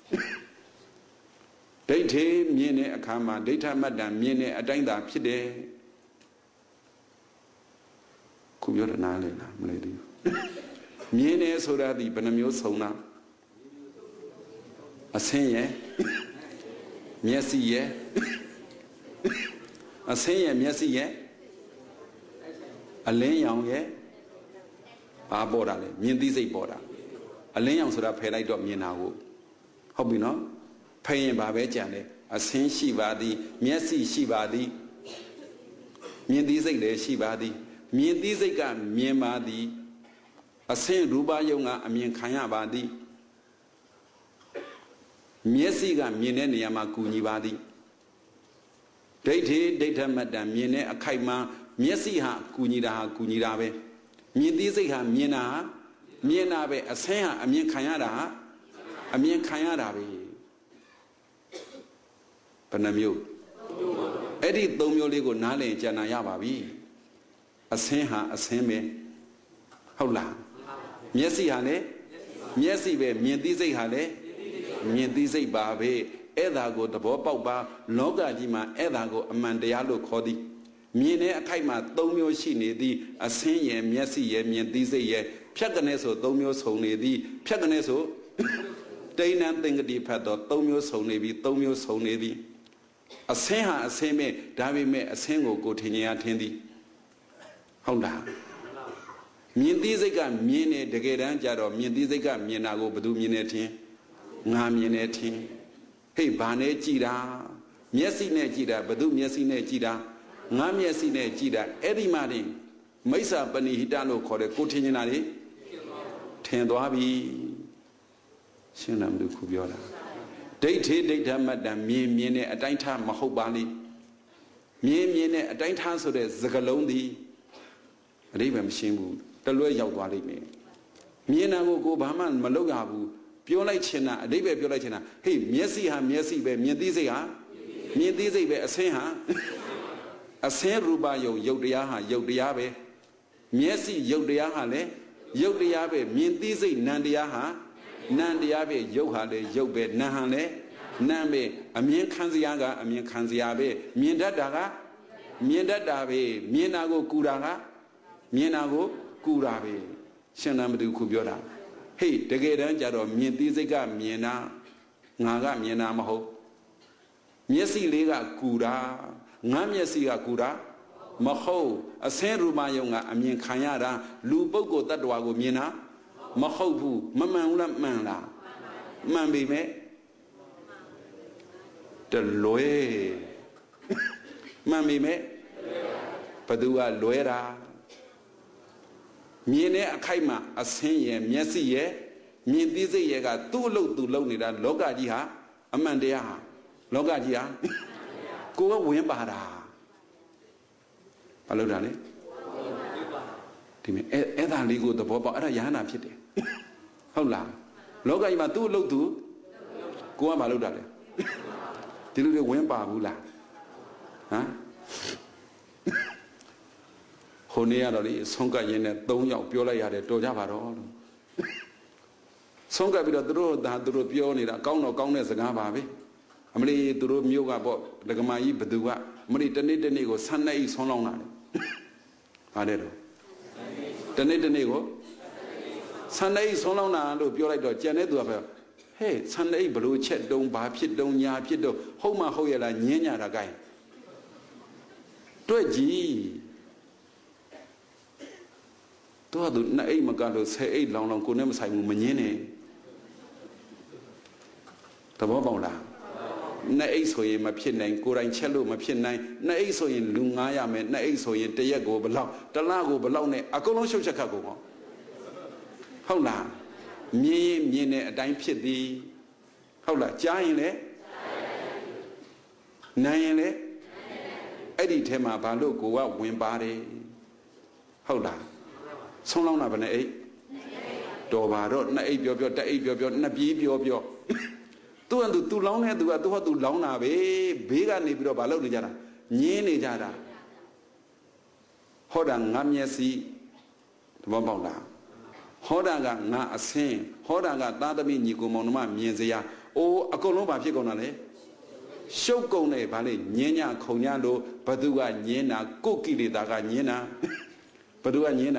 ဒိဋ္ဌိမြင်တဲ့အခါမှာဒိဋ္ဌမတ္တံမြင်တဲ့အတိုင်းသာဖြစ်တယ်ခုပြောတယ်နားလည်လားမလည်သေးဘူးမြင်တယ်ဆိုတာဒီဘယ်နှမျိုးဆုံးတာအဆင်းရဲ့မျက်စိရဲ့အဆင်းရဲ့မျက်စိရဲ့အလင်းရောင်ရဲ့ဘာပေါ်တာလဲမြင်သိစိတ်ပေါ်တာအလင်းရောင်ဆိုတာဖယ်လိုက်တော့မြင်တာကိုဟုတ်ပြီနော်ဖယ်ရင်ဘာပဲကြံတယ်အဆင်းရှိပါသည်မျက်စိရှိပါသည်မြင်သိစိတ်လည်းရှိပါသည်မြင်သိစိတ်ကမြင်ပါသည်အဆင်းရူပယုံကအမြင်ခံရပါသည်မျက်စိကမြင်တဲ့နေရာမှာကူညီပါသည်ဒိဋ္ဌိဒိဋ္ဌမတ္တမြင်တဲ့အခိုက်မှာမျက်စိဟာကူညီတာဟာကူညီတာပဲမြင်သိစိတ်ဟာမြင်တာဟာမြင်တာပဲအဆင်းဟာအမြင်ခံရတာဟာအမြင်ခံရတာပဲဘယ်နှမျိုးအဲ့ဒီ၃မျိုးလေးကိုနားလည်ကြံနာရပါပြီအဆင်းဟာအဆင်းပဲဟုတ်လားမျက်စိဟာလည်းမျက်စိပဲမြင်သိစိတ်ဟာလည်းမြင်သိစိတ်ပါပဲအဲ့ဒါကိုသဘောပေါက်ပါလောကကြီးမှာအဲ့ဒါကိုအမှန်တရားလို့ခေါ်သည်မြင်တဲ့အခိုက်မှာ၃မျိုးရှိနေသည်အဆင်းရဲ့မျက်စိရဲ့မြင်သိစိတ်ရဲ့ဖြတ်ကနေဆို၃မျိုးဆုံနေသည်ဖြတ်ကနေဆိုတိဏ္ဏသင်္ကတိဖတ်တော့၃မျိုးဆုံနေပြီ၃မျိုးဆုံနေသည်အဆင်းဟာအဆင်းပဲဒါပေမဲ့အဆင်းကိုထင်ရထင်သည်ဟုတ်လားမြင်သိစိတ်ကမြင်နေတကယ်တမ်းကြတော့မြင်သိစိတ်ကမြင်တာကိုဘယ်သူမြင်နေထင်ငါမြင်နေထင်ဟေ့ဘာနဲ့ကြည်တာမျက်စိနဲ့ကြည်တာဘယ်သူမျက်စိနဲ့ကြည်တာငါမျက်စိနဲ့ကြည်တာအဲ့ဒီမှာတင်မိစ္ဆာပဏိဟိတလို့ခေါ်တယ်ကိုထင်နေတာလေထင်သွားပြီရှင်းတယ်မလို့ခုပြောတာဒိဋ္ဌိဒိဋ္ဌမတ္တမြင်တဲ့အတိုင်းထားမဟုတ်ပါလိမြင်တဲ့အတိုင်းထားဆိုတဲ့စကားလုံးသည်အဓိပ္ပာယ်မရှင်းဘူးတလွဲရောက်သွားလိမ့်မယ်မြင်တာကိုဘာမှမလုပ်ရဘူးပြောလိုက်ချင်တာအဓိပ္ပာယ်ပြောလိုက်ချင်တာဟေ့မျက်စိဟာမျက်စိပဲမြင်သိစိတ်ဟာမြင်သိစိတ်ပဲအဆင်းဟာအဆင်းရူပယုံရုပ်တရားဟာရုပ်တရားပဲမျက်စိရုပ်တရားဟာလည်းရုပ်တရားပဲမြင်သိစိတ်နံတရားဟာနံတရားပဲရုပ်ဟာလည်းရုပ်ပဲနံဟာလည်းနံပဲအမြင်ခံစရာကအမြင်ခံစရာပဲမြင်တတ်တာကမြင်တတ်တာပဲမြင်တာကိုကူတာကမြင်တာကိုကူတာပဲရှင်းတယ်မတူခုပြောတာဟေ့တကယ်တမ်းကြတော့မြင်သိစိတ်ကမြင်တာငါကမြင်တာမဟုတ်မျက်စိလေးကကူတာငါမျက်စိကကူတာမဟုတ်အဆင်းရူပယုံကအမြင်ခံရတာလူပုဂ္ဂိုလ်တ attva ကိုမြင်တာမဟုတ်ဘူးမမှန်ဘူးလားမှန်လားမှန်ပြီမဲ့တလွဲမှန်ပြီမဲ့ဘသူကလွဲတာမြင်တဲ့အခိုက်မှာအဆင်းရဲ့မျက်စိရဲ့မြင်သိစိတ်ရဲ့ကသူ့အလုပ်သူလုပ်နေတာလောကကြီးဟာအမှန်တရားဟာလောကကြီးဟာကိုယ်ကဝင်ပါတာဘာလို့တာလဲဒီမဲ့အဲ့ဒါလေးကိုသဘောပေါက်အဲ့ဒါယဟနာဖြစ်တယ်ဟုတ်လားလောကကြီးမှာသူ့အလုပ်သူကိုယ်ကဘာလုပ်တာလဲဒီလိုတွေဝင်ပါဘူးလားဟမ်ဟိုနေ့ကတော့လေဆုံးကပ်ရင်းနဲ့၃ယောက်ပြောလိုက်ရတယ်တော်ကြပါတော့လို့ဆုံးကပ်ပြီးတော့သူတို့ပြောနေတာကောင်းတော့ကောင်းတဲ့စကားပါပဲအမလီသူတို့မျိုးကပေါ့ဒကမာကြီးဘသူကအမလီတနေ့ကိုဆန်းနေဤဆုံးလောင်းတာလေပါတယ်တော့တနေ့ကိုဆန်းနေဤဆုံးလောင်းတာလို့ပြောလိုက်တော့ကြံတဲ့သူကပဲဟဲ့ဆန်းနေဘလို့ချက်တုံးဘာဖြစ်တုံးညာဖြစ်တော့ဟုတ်မှဟုတ်ရလားညင်းညာတာကိုင်းတွေ့ကြည့်တော့သူနှစ်အိတ်မကလို့10အိတ်လောင်းကိုနဲ့မဆိုင်ဘူးမငင်းနဲ့သဘောပေါက်လားနှစ်အိတ်ဆိုရင်မဖြစ်နိုင်ကိုယ်တိုင်ချက်လို့မဖြစ်နိုင်နှစ်အိတ်ဆိုရင်လူ900ရမယ်နှစ်အိတ်ဆိုရင်တရက်ကိုဘလောက်တစ်လကိုဘလောက်နဲ့အကုန်လုံးရှုပ်ချက်ခတ်ကုန်ပေါ့ဟုတ်လားမြင်တဲ့အတိုင်းဖြစ်သည်ဟုတ်လားကြားရင်လည်းနိုင်ရင်လည်းအဲ့ဒီထဲမှာဘာလို့ကိုကဝင်ပါတယ်ဟုတ်လားဆုံးလောင်းတာဘယ်နဲ့အိတ်တော်ပါတော့နှစ်အိတ်ပြောတစ်အိတ်ပြောနှစ်ပြေးပြောသူကသူလောင်းတဲ့သူကသူဟောသူလောင်းတာပဲဘေးကနေပြီးတော့မလုပ်နေကြတာညင်းနေကြတာဟောတာငါမျက်စိသဘောပေါက်လားဟောတာကငါအဆင်းဟောတာကသားသမီးညီကိုမောင်နှမမြင်စရာအိုးအကုန်လုံးဘာဖြစ်ကုန်တာလဲရှုပ်ကုန်တယ်ဗာလေညင်းညခုံညလို့ဘသူကညင်းတာကိုယ်ကိလေသာကညင်းတာဘသူကညင်းတာ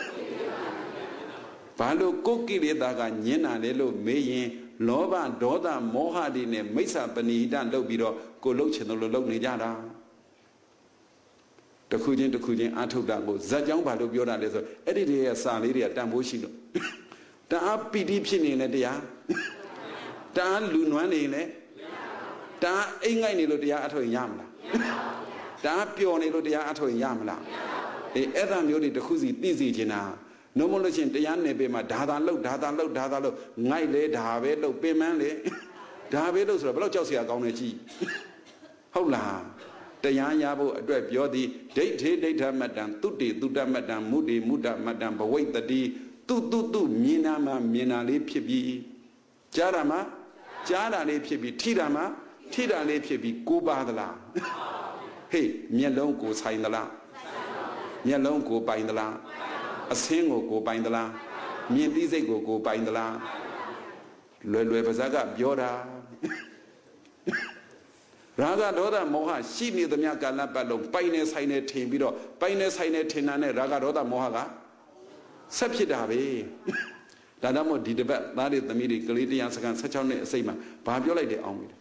ဘာလို့ကိုယ်ကိလေသာကညင်းတာလဲလို့မေးရင်လောဘဒေါသမောဟတွေနဲ့မိစ္ဆာပဏိဒလုပ်ပြီးတော့ကိုလှုပ်ချင်တယ်လို့လုပ်နေကြတာတခုချင်းတခုချင်းအာထုတ်တာကိုဇက်ကြောင်းဘာလို့ပြောတာလဲဆိုအဲ့ဒီတည်းရဲ့စာလေးတွေကတန်ဖိုးရှိလို့တအားပီတိဖြစ်နေလဲတရားတအားလူနွမ်းနေလဲတအားအိမ်ငိုက်နေလို့တရားအထုတ်ရင်ရမလားတအားပျော်နေလို့တရားအထုတ်ရင်ရမလားအေးအဲ့ဒါမျိုးတွေတခုစီသိစီချင်တာနှုံးမလို့ချင်းတရားနယ်ပေမှာဒါသာလှုပ်ငိုက်လေဒါပဲလှုပ်ပင်မန်းလေဒါပဲလှုပ်ဆိုတော့ဘယ်တော့ကြောက်เสียကောင်းနေကြည့်ဟုတ်လားတရားရဖို့အတွက်ပြောသည်ဒိဋ္ဌိဒိဋ္ဌမတ္တံတုတိတုတ္တမတ္တံမုဒိမုဒ္ဒမတ္တံဘဝိတ္တိသူမြင်နာမှာမြင်နာလေးဖြစ်ပြီးကြားတာမှာကြားတာလေးဖြစ်ပြီးထိတာမှာထိတာလေးဖြစ်ပြီးကိုပါသလားဟေးမျက်လုံးကိုဆိုင်သလားမျက်လုံးကိုပိုင်သလားအဆင်းကိုပိုင်သလားမြင်သိစိတ်ကိုပိုင်သလားလွယ်ပါးစပ်ကပြောတာရာဂဒေါသမောဟရှိနေသမျှကာလပတ်လုံးပိုင်နေဆိုင်နေထင်ပြီးတော့ပိုင်နေဆိုင်နေထင်တာနဲ့ရာဂဒေါသမောဟကဆက်ဖြစ်တာပဲဒါတော့မို့ဒီတပတ်သားတွေသမီးတွေကလေးတရားစကန်16နှစ်အစိမ့်မှာဘာပြောလိုက်တယ်အောင်ပြီ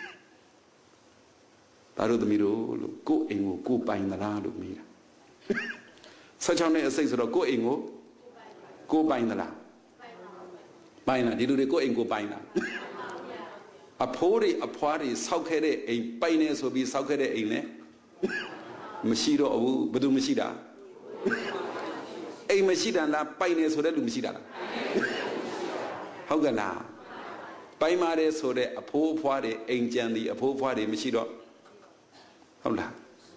သားတို့သမီးတို့လို့ကိုယ့်အိမ်ကိုကိုပိုင်သလားလို့မေးတာ16နှစ်အစိမ့်ဆိုတော့ကိုယ့်အိမ်ကိုပိုင်သလားပိုင်လားဒီလူတွေကိုယ့်အိမ်ကိုပိုင်လားအဖိုးတွေအဖွားတွေစောက်ခဲ့တဲ့အိမ်ပိုင်နေဆိုပြီးစောက်ခဲ့တဲ့အိမ်လည်းမရှိတော့ဘူးဘယ်သူမရှိတာအိမ်မရှိတာလားပိုင်နေဆိုတဲ့လူမရှိတာလားဟုတ်ကဲ့လားပိုင်ပါတယ်ဆိုတဲ့အဖိုးအဖွားတွေအိမ်ကြံသည်အဖိုးအဖွားတွေမရှိတော့ဟုတ်လား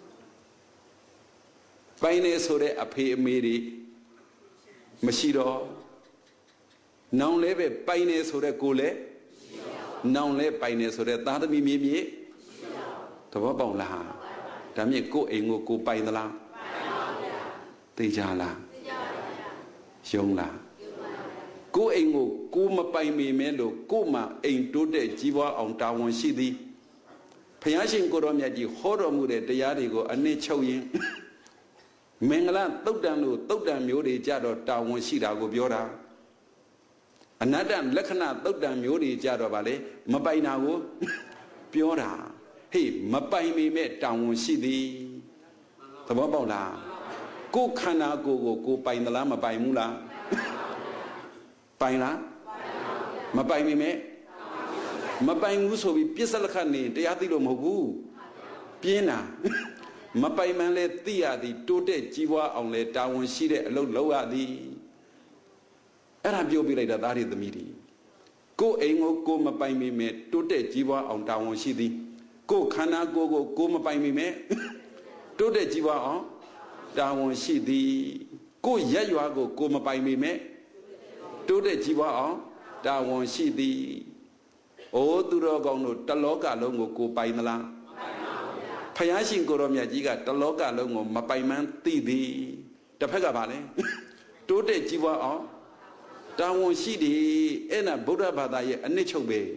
ပိုင်နေဆိုတဲ့အဖေအမေတွေမရှိတော့နောင်လည်းပဲပိုင်နေဆိုတဲ့ကိုလည်းနောင်လဲပိုင်နေဆိုတဲ့သားသမီးမြေမြေသဘောပေါက်လားဒါမြင့်ကိုယ့်အိမ်ကိုပိုင်သလားသိကြလားယုံလားကိုယ့်အိမ်ကိုမပိုင်မိမဲလို့ကို့မှာအိမ်တိုးတဲ့ကြီးပွားအောင်တာဝန်ရှိသည်ဘုရားရှင်ကိုတော်မြတ်ကြီးဟောတော်မူတဲ့တရားတွေကိုအနှစ်ချုပ်ရင်မင်္ဂလာသုတ်တန်လို့သုတ်တန်မျိုးတွေကြတော့တာဝန်ရှိတာကိုပြောတာအနတ္တလက္ခဏာသုတ်တံမျိုးတွေကြတော့ဗာလေမပိုင်တာကိုပြောတာဟေးမပိုင်မိမဲ့တောင်းဝန်ရှိသည်သဘောပေါက်လားကိုယ်ခန္ဓာကိုပိုင်သလားမပိုင်ဘူးလားပိုင်လားမပိုင်မိမဲ့မပိုင်ဘူးဆိုပြီးပြစ္ဆလက္ခဏာတရားသိလို့မဟုတ်ဘူးပြင်းတာမပိုင်မှန်လဲသိရသည်တိုးတက်ကြီးပွားအောင်လဲတာဝန်ရှိတဲ့အလုပ်လုပ်ရသည်အဲ့ဒါပြောပြလိုက်တာသားတွေသမီးတွေကိုယ်အိမ်ကိုမပိုင်မိမဲ့တိုးတက်ကြီးပွားအောင်တာဝန်ရှိသည်ကိုယ်ခန္ဓာကိုမပိုင်မိမဲ့တိုးတက်ကြီးပွားအောင်တာဝန်ရှိသည်ကိုယ်ရက်ရွာကိုမပိုင်မိမဲ့တိုးတက်ကြီးပွားအောင်တာဝန်ရှိသည်အိုးသူတော်ကောင်းတို့တလောကလုံးကိုပိုင်သလားဖယားရှင်ကိုရောမြတ်ကြီးကတလောကလုံးကိုမပိုင်မှန်းသိသည်တစ်ဖက်ကပါလဲတိုးတက်ကြီးပွားအောင်တာဝန်ရှိတယ်အဲ့ဒါဗုဒ္ဓဘာသာရဲ့အနှစ်ချုပ်ပဲ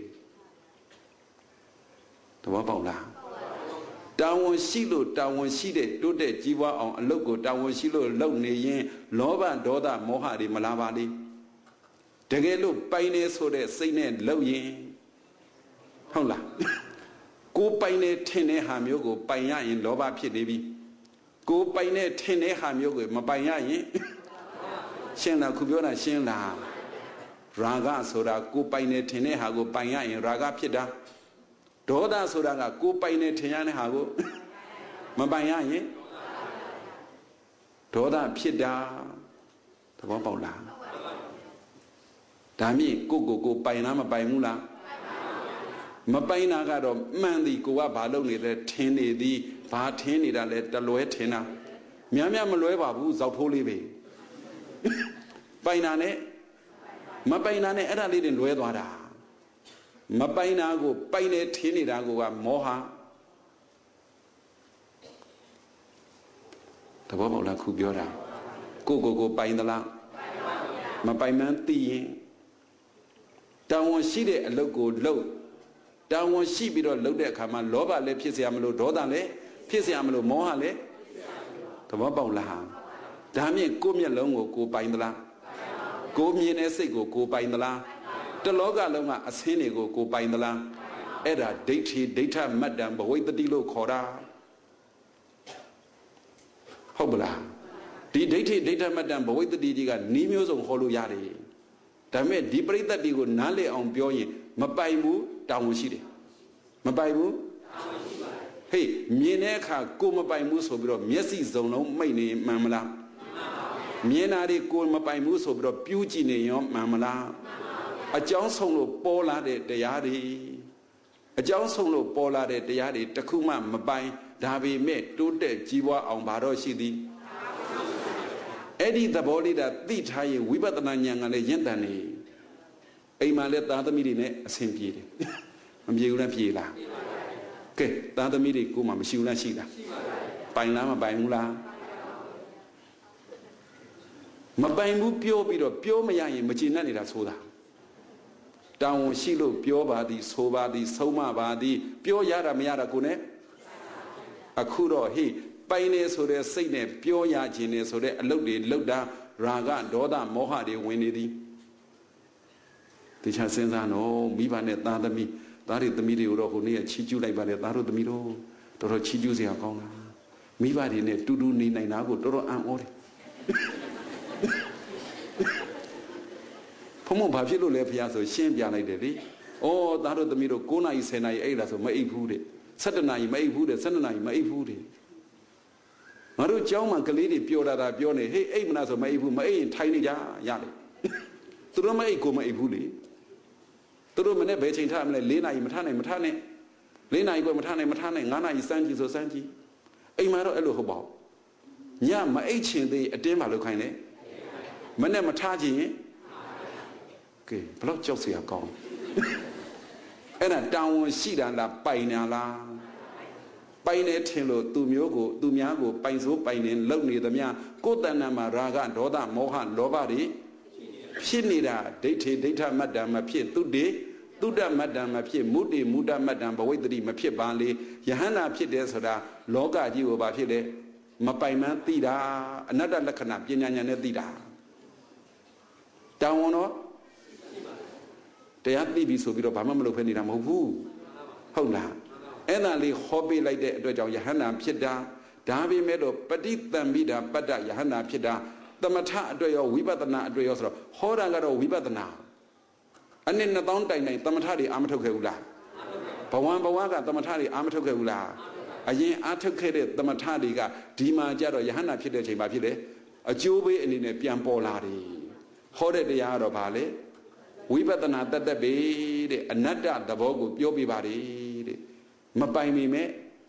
တဘောပေါက်လားတာဝန်ရှိလို့တာဝန်ရှိတဲ့တိုးတက်ကြီးပွားအောင်အလုပ်ကိုတာဝန်ရှိလို့လုပ်နေရင်လောဘဒေါသမောဟတွေမလာပါလိမ့်တကယ်လို့ပိုင်နေဆိုတဲ့စိတ်နဲ့လုပ်ရင်ဟုတ်လားကိုပိုင်နေထင်တဲ့ဟာမျိုးကိုပိုင်ရရင်လောဘဖြစ်နေပြီကိုပိုင်နေထင်တဲ့ဟာမျိုးကိုမပိုင်ရရင်ရှင်းလားခုပြောတာရှင်းလားရာဂဆိုတာကိုပိုင်နေထင်တဲ့ဟာကိုပိုင်ရရင်ရာဂဖြစ်တာဒေါသဆိုတာကကိုပိုင်နေထင်ရတဲ့ဟာကိုမပိုင်ရရင်ဒေါသဖြစ်တာသဘောပေါက်လားဒါမြင့်ကိုပိုင်လားမပိုင်ဘူးလားမပိုင်တာကတော့မှန်သည်ကိုကဘာလုပ်နေလဲထင်နေသည်ဘာထင်နေတာလဲတလွဲထင်တာများမလွဲပါဘူးဇောက်ထိုးလေးပဲပိုင်တာနဲ့မပိုင်တာနဲ့အဲ့ဒါလေးတွေလွဲသွားတာမပိုင်တာကိုပိုင်နေထင်းနေတာကမောဟတဘောပေါက်လားခုပြောတာကိုပိုင်သလားမပိုင်မှန်းသိရင်တာဝန်ရှိတဲ့အလုပ်ကိုလုပ်တာဝန်ရှိပြီးတော့လုပ်တဲ့အခါမှာလောဘလည်းဖြစ်เสียမလို့ဒေါသလည်းဖြစ်เสียမလို့မောဟလည်းသဘောပေါက်လားဒါမြင့်ကိုမျက်လုံးကိုပိုင်သလားကိုမြင်တဲ့စိတ်ကိုပိုင်သလားတလောကလုံးကအဆင်းတွေကိုပိုင်သလားအဲ့ဒါဒိဋ္ဌိဒိဋ္ဌမတ္တံဘဝိတ္တိလို့ခေါ်တာဟုတ်ပလားဒီဒိဋ္ဌိဒိဋ္ဌမတ္တံဘဝိတ္တိကြီးကနီးမျိုးစုံဟောလို့ရတယ်ဒါပေမဲ့ဒီပရိသတ်တွေကိုနားလည်အောင်ပြောရင်မပိုင်ဘူးတာဝန်ရှိတယ်မပိုင်ဘူးဟေးမြင်တဲ့အခါကိုမပိုင်ဘူးဆိုပြီးတော့မျက်စိစုံလုံးမိတ်နေမှန်မလားမြင်တာတွေကိုမပိုင်ဘူးဆိုပြီးတော့ပြူးကြည့်နေရောမှန်မလားအကြောင်းဆုံးလို့ပေါ်လာတဲ့တရားတွေအကြောင်းဆုံးလို့ပေါ်လာတဲ့တရားတွေတခုမှမပိုင်ဒါပေမဲ့တိုးတက်ကြီးပွားအောင်ဘာတော့ရှိသည်အဲ့ဒီသဘောလေးဒါသိထားရင်ဝိပဿနာဉာဏ်ကလည်းရင့်တန်နေအိမ်မှာလည်းသားသမီးတွေနဲ့အဆင်ပြေတယ်မပြေဘူးလားပြေလားကဲသားသမီးတွေကိုမှမရှိဘူးလားရှိလားပိုင်လားမပိုင်ဘူးလားမပိုင်ဘူးပြောပြီးတော့ပြောမရရင်မကျေနပ်နေတာဆိုတာတောင်းရှိလို့ပြောပါသည်ဆိုပါသည်ဆုံးမပါသည်ပြောရတာမရတာကိုနဲ့အခုတော့ဟေးပိုင်နေဆိုတဲ့စိတ်နဲ့ပြောရခြင်းနဲ့ဆိုတဲ့အလုပ်တွေလုပ်တာရာဂဒေါသမောဟတွေဝင်နေသည်ဒီချစဉ်းစားနော်မိဘနဲ့သားသမီးသားတွေသမီးတွေကိုတော့ဟိုနေ့ကချီးကျူးလိုက်ပါတယ်သားတို့သမီးတို့တော်တော်ချီးကျူးစရာကောင်းတာမိဘတွေနဲ့တူတူနေနိုင်တာကိုတော်တော်အံ့ဩတယ်ဘုံမဘာဖြစ်လို့လဲဖះဆိုရှင်းပြလိုက်တယ်လေဩသားတို့သမီးတို့9နာရီ10နာရီအိပ်လာဆိုမအိပ်ဘူးတဲ့17နာရီမအိပ်ဘူးတဲ့12နာရီမအိပ်ဘူးတဲ့ငါတို့เจ้าမှာကလေးတွေပြောတာပြောနေဟေးအိပ်မလားဆိုမအိပ်ဘူးမအိပ်ရင်ထိုင်နေကြရတယ်သူတို့မအိပ်ကိုမအိပ်ဘူးလေသူတို့မနဲ့ဘယ်ချိန်ထားမလဲ4နာရီမထားနိုင်4နာရီကိုမထားနိုင်9နာရီစမ်းကြည့်ဆိုစမ်းကြည့်အိမ်မှာတော့အဲ့လိုဟုတ်ပါဘူးညမအိပ်ချင်သေးအတင်းမလုပ်ခိုင်းလေမနဲ့မထားခြင်းကဲဘလောက်ကြောက်စရာကောင်းအဲ့ဒါတာဝန်ရှိတာလားပိုင်နေတာလားပိုင်နေထင်လို့သူများကိုပိုင်စိုးပိုင်နေလုံနေသမျှကိုယ်တဏ္ဍာမှာရာဂဒေါသမောဟလောဘတွေဖြစ်နေတာဒိဋ္ဌိဒိဋ္ဌမတ္တမဖြစ်သုဒ္ဓမတ္တမဖြစ်မုဒ္ဓမုဒ္ဓမတ္တဘဝိတ္တိမဖြစ်ပါလေယဟန္တာဖြစ်တယ်ဆိုတာလောကကြီးကိုဘာဖြစ်လဲမပိုင်မှန်းသိတာအနတ္တလက္ခဏာပညာဉာဏ်နဲ့သိတာတောင်းဝန်တော့တရားသိပြီဆိုပြီးတော့ဘာမှမလုပ်ဖဲနေတာမဟုတ်ဘူးဟုတ်လားအဲ့ဒါလေးဟောပေးလိုက်တဲ့အတွက်ကြောင့်ယဟန္တာဖြစ်တာဒါပေမဲ့လို့ပฏิတံမိတာပတ္တယဟန္တာဖြစ်တာသမထအတွက်ရောဝိပဿနာအတွက်ရောဆိုတော့ဟောတာကတော့ဝိပဿနာအနည်း2000တိုင်သမထတွေအာမထုတ်ခဲ့ဘူးလားဘဝကသမထတွေအာမထုတ်ခဲ့ဘူးလားအရင်အာထုတ်ခဲ့တဲ့သမထတွေကဒီမှာကြတော့ယဟန္တာဖြစ်တဲ့ချိန်မှာဖြစ်တယ်အကျိုးပေးအနေနဲ့ပြန်ပေါ်လာတယ်ဟောတဲ့တရားကတော့ဗာလေဝိပဿနာတတ်ပဲတဲ့အနတ္တသဘောကိုပြောပြပါတယ်တဲ့မပိုင်မိမဲ့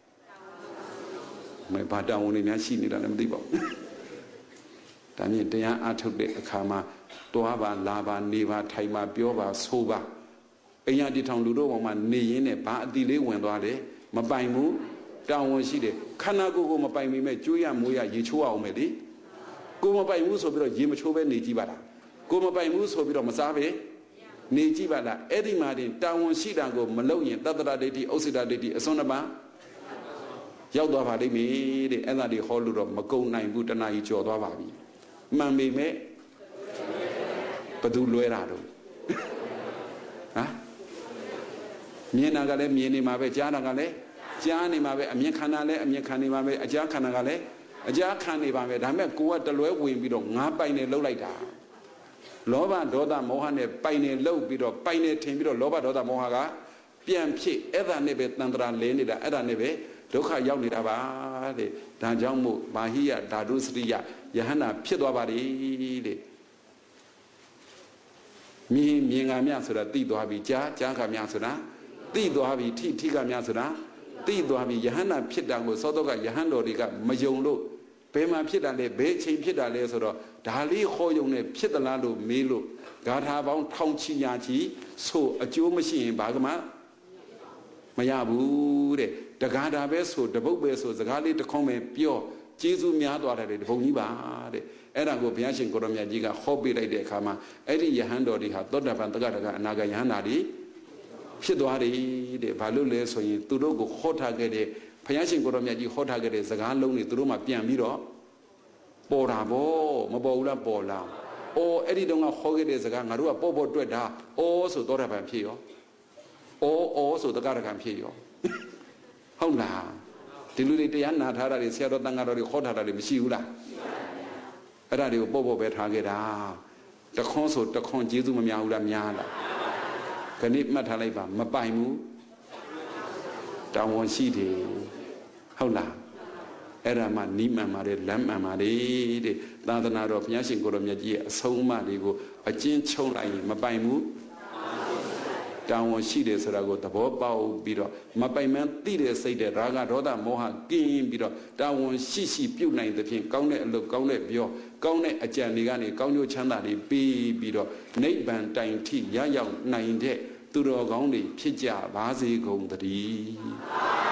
မဘာတောင်းဝင်နေများရှိနေတာလည်းမသိပါဘူးဒါမြင်တရားအားထုတ်တဲ့အခါမှာတွားပါလာပါနေပါထိုင်ပါပြောပါဆိုပါအိမ်ရတီထောင်လူတို့ပေါ်မှာနေရင်းနဲ့ဘာအတိလေးဝင်သွားတယ်မပိုင်ဘူးတောင်းဝင်ရှိတယ်ခန္ဓာကိုယ်ကိုမပိုင်မိမဲ့ကျွေးရမွေးရရေချိုးအောင်မယ်လေကိုမပိုင်ဘူးဆိုပြီးတော့ရေမချိုးပဲနေကြည့်ပါလားကိုမပိုင်ဘူးဆိုပြီးတော့မစားပဲနေကြည့်ပါလားအဲ့ဒီမှာတင်တာဝန်ရှိတာကိုမလုပ်ရင်တတ္တရဒိဋ္ဌိဥစ္စေတဒိဋ္ဌိအစွန်းတစ်ပါးရောက်သွားပါလိမ့်မယ်တဲ့အဲ့ဒါတွေဟောလို့တော့မကုန်နိုင်ဘူးတဏှာကြီးကျော်သွားပါပြီမှန်ပေမဲ့ဘသူလွဲတာတော့ဟမ်မြင်တာကလည်းမြင်နေမှာပဲကြားတာကလည်းကြားနေမှာပဲအမြင်ခန္ဓာလည်းအမြင်ခံနေမှာပဲအကြားခန္ဓာကလည်းအကြားခံနေပါပဲဒါပေမဲ့ကိုကတလွဲဝင်ပြီးတော့ငါပိုင်နေလှုပ်လိုက်တာလောဘဒေါသမောဟနဲ့ပိုင်နေလှုပ်ပြီးတော့ပိုင်နေထင်ပြီးတော့လောဘဒေါသမောဟကပြန်ဖြစ်အဲ့ဒါနဲ့ပဲတန်ត្រာလဲနေတာအဲ့ဒါနဲ့ပဲဒုက္ခရောက်နေတာပါတဲ့ဒါကြောင့်မို့မာဟိယဓာတုစရိယယဟန္တာဖြစ်သွားပါလေတဲ့မြင်ကမြဆိုတာသိသွားပြီကြားကမြဆိုတာသိသွားပြီထိကမြဆိုတာသိသွားပြီယဟန္တာဖြစ်တာကိုသောတော့ကယဟန်တော်တွေကမယုံလို့ဘယ်မှာဖြစ်တာလဲဘယ်အချိန်ဖြစ်တာလဲဆိုတော့ဒါလေးဟောယုံနဲ့ဖြစ်သလားလို့မေးလို့ဂါထာပေါင်းထောင်ချီညာချီဆိုအကျိုးမရှိရင်ဘာကမှမရဘူးတဲ့တဂါတာပဲဆိုတပုတ်ပဲဆိုစကားလေးတစ်ခေါက်ပဲပြောကျေးဇူးများသွားတယ်တပုံကြီးပါတဲ့အဲ့ဒါကိုဘုရားရှင်ကိုရောမြတ်ကြီးကဟောပေးလိုက်တဲ့အခါမှာအဲ့ဒီယဟန်တော်တွေဟာသောတာပန်တက္ကရာအနာဂယဟန္တာတွေဖြစ်သွားတယ်တဲ့ဘာလို့လဲဆိုရင်သူတို့ကိုဟောထားခဲ့တဲ့ဘုရားရှင်ကိုရောမြတ်ကြီးဟောထားခဲ့တဲ့စကားလုံးတွေသူတို့မှပြန်ပြီးတော့ပေါ်တာဗောမပေါ်ဘူးလားပေါ်လားအော်အဲ့ဒီတုန်းကဟောခဲ့တဲ့စကားငါတို့ကပေါ်တွေ့တာအော်ဆိုသောတာပန်ဖြစ်ရောအော်ဆိုတက္ကရာဖြစ်ရောဟုတ်လားဒီလူတွေတရားနာထားတာတွေဆရာတော်တန်ဃာတော်တွေဟောထားတာတွေမရှိဘူးလားအဲ့ဒါတွေကိုပေါ့ပဲထားခဲ့တာတခွန်းဆိုတခွန်းကျေးဇူးမများဘူးလားများလားခဏမှတ်ထားလိုက်ပါမပိုင်ဘူးတောင်းဝန်ရှိတယ်ဟုတ်လားအဲ့ဒါမှနီးမှန်ပါတယ်လမ်းမှန်ပါတယ်တဲ့သာသနာတော်ဘုရားရှင်ကိုရောမြတ်ကြီးရဲ့အဆုံးအမတွေကိုအကျဉ်းချုပ်လိုက်ရင်မပိုင်ဘူးတောင်းဝန်ရှိတယ်ဆိုတာကိုသဘောပေါက်ပြီးတော့မပိုင်မှန်းသိတဲ့စိတ်တဲ့ရာဂဒေါသမောဟကင်းပြီးတော့တောင်းဝန်ရှိပြုတ်နိုင်တဲ့ဖြင့်ကောင်းတဲ့အလုပ်ကောင်းတဲ့ပြောကောင်းတဲ့အကြံတွေကနေကောင်းကျိုးချမ်းသာတွေပေးပြီးတော့နိဗ္ဗာန်တိုင်ထိရရောက်နိုင်တဲ့သူတော်ကောင်းတွေဖြစ်ကြပါစေကုန်သတည်း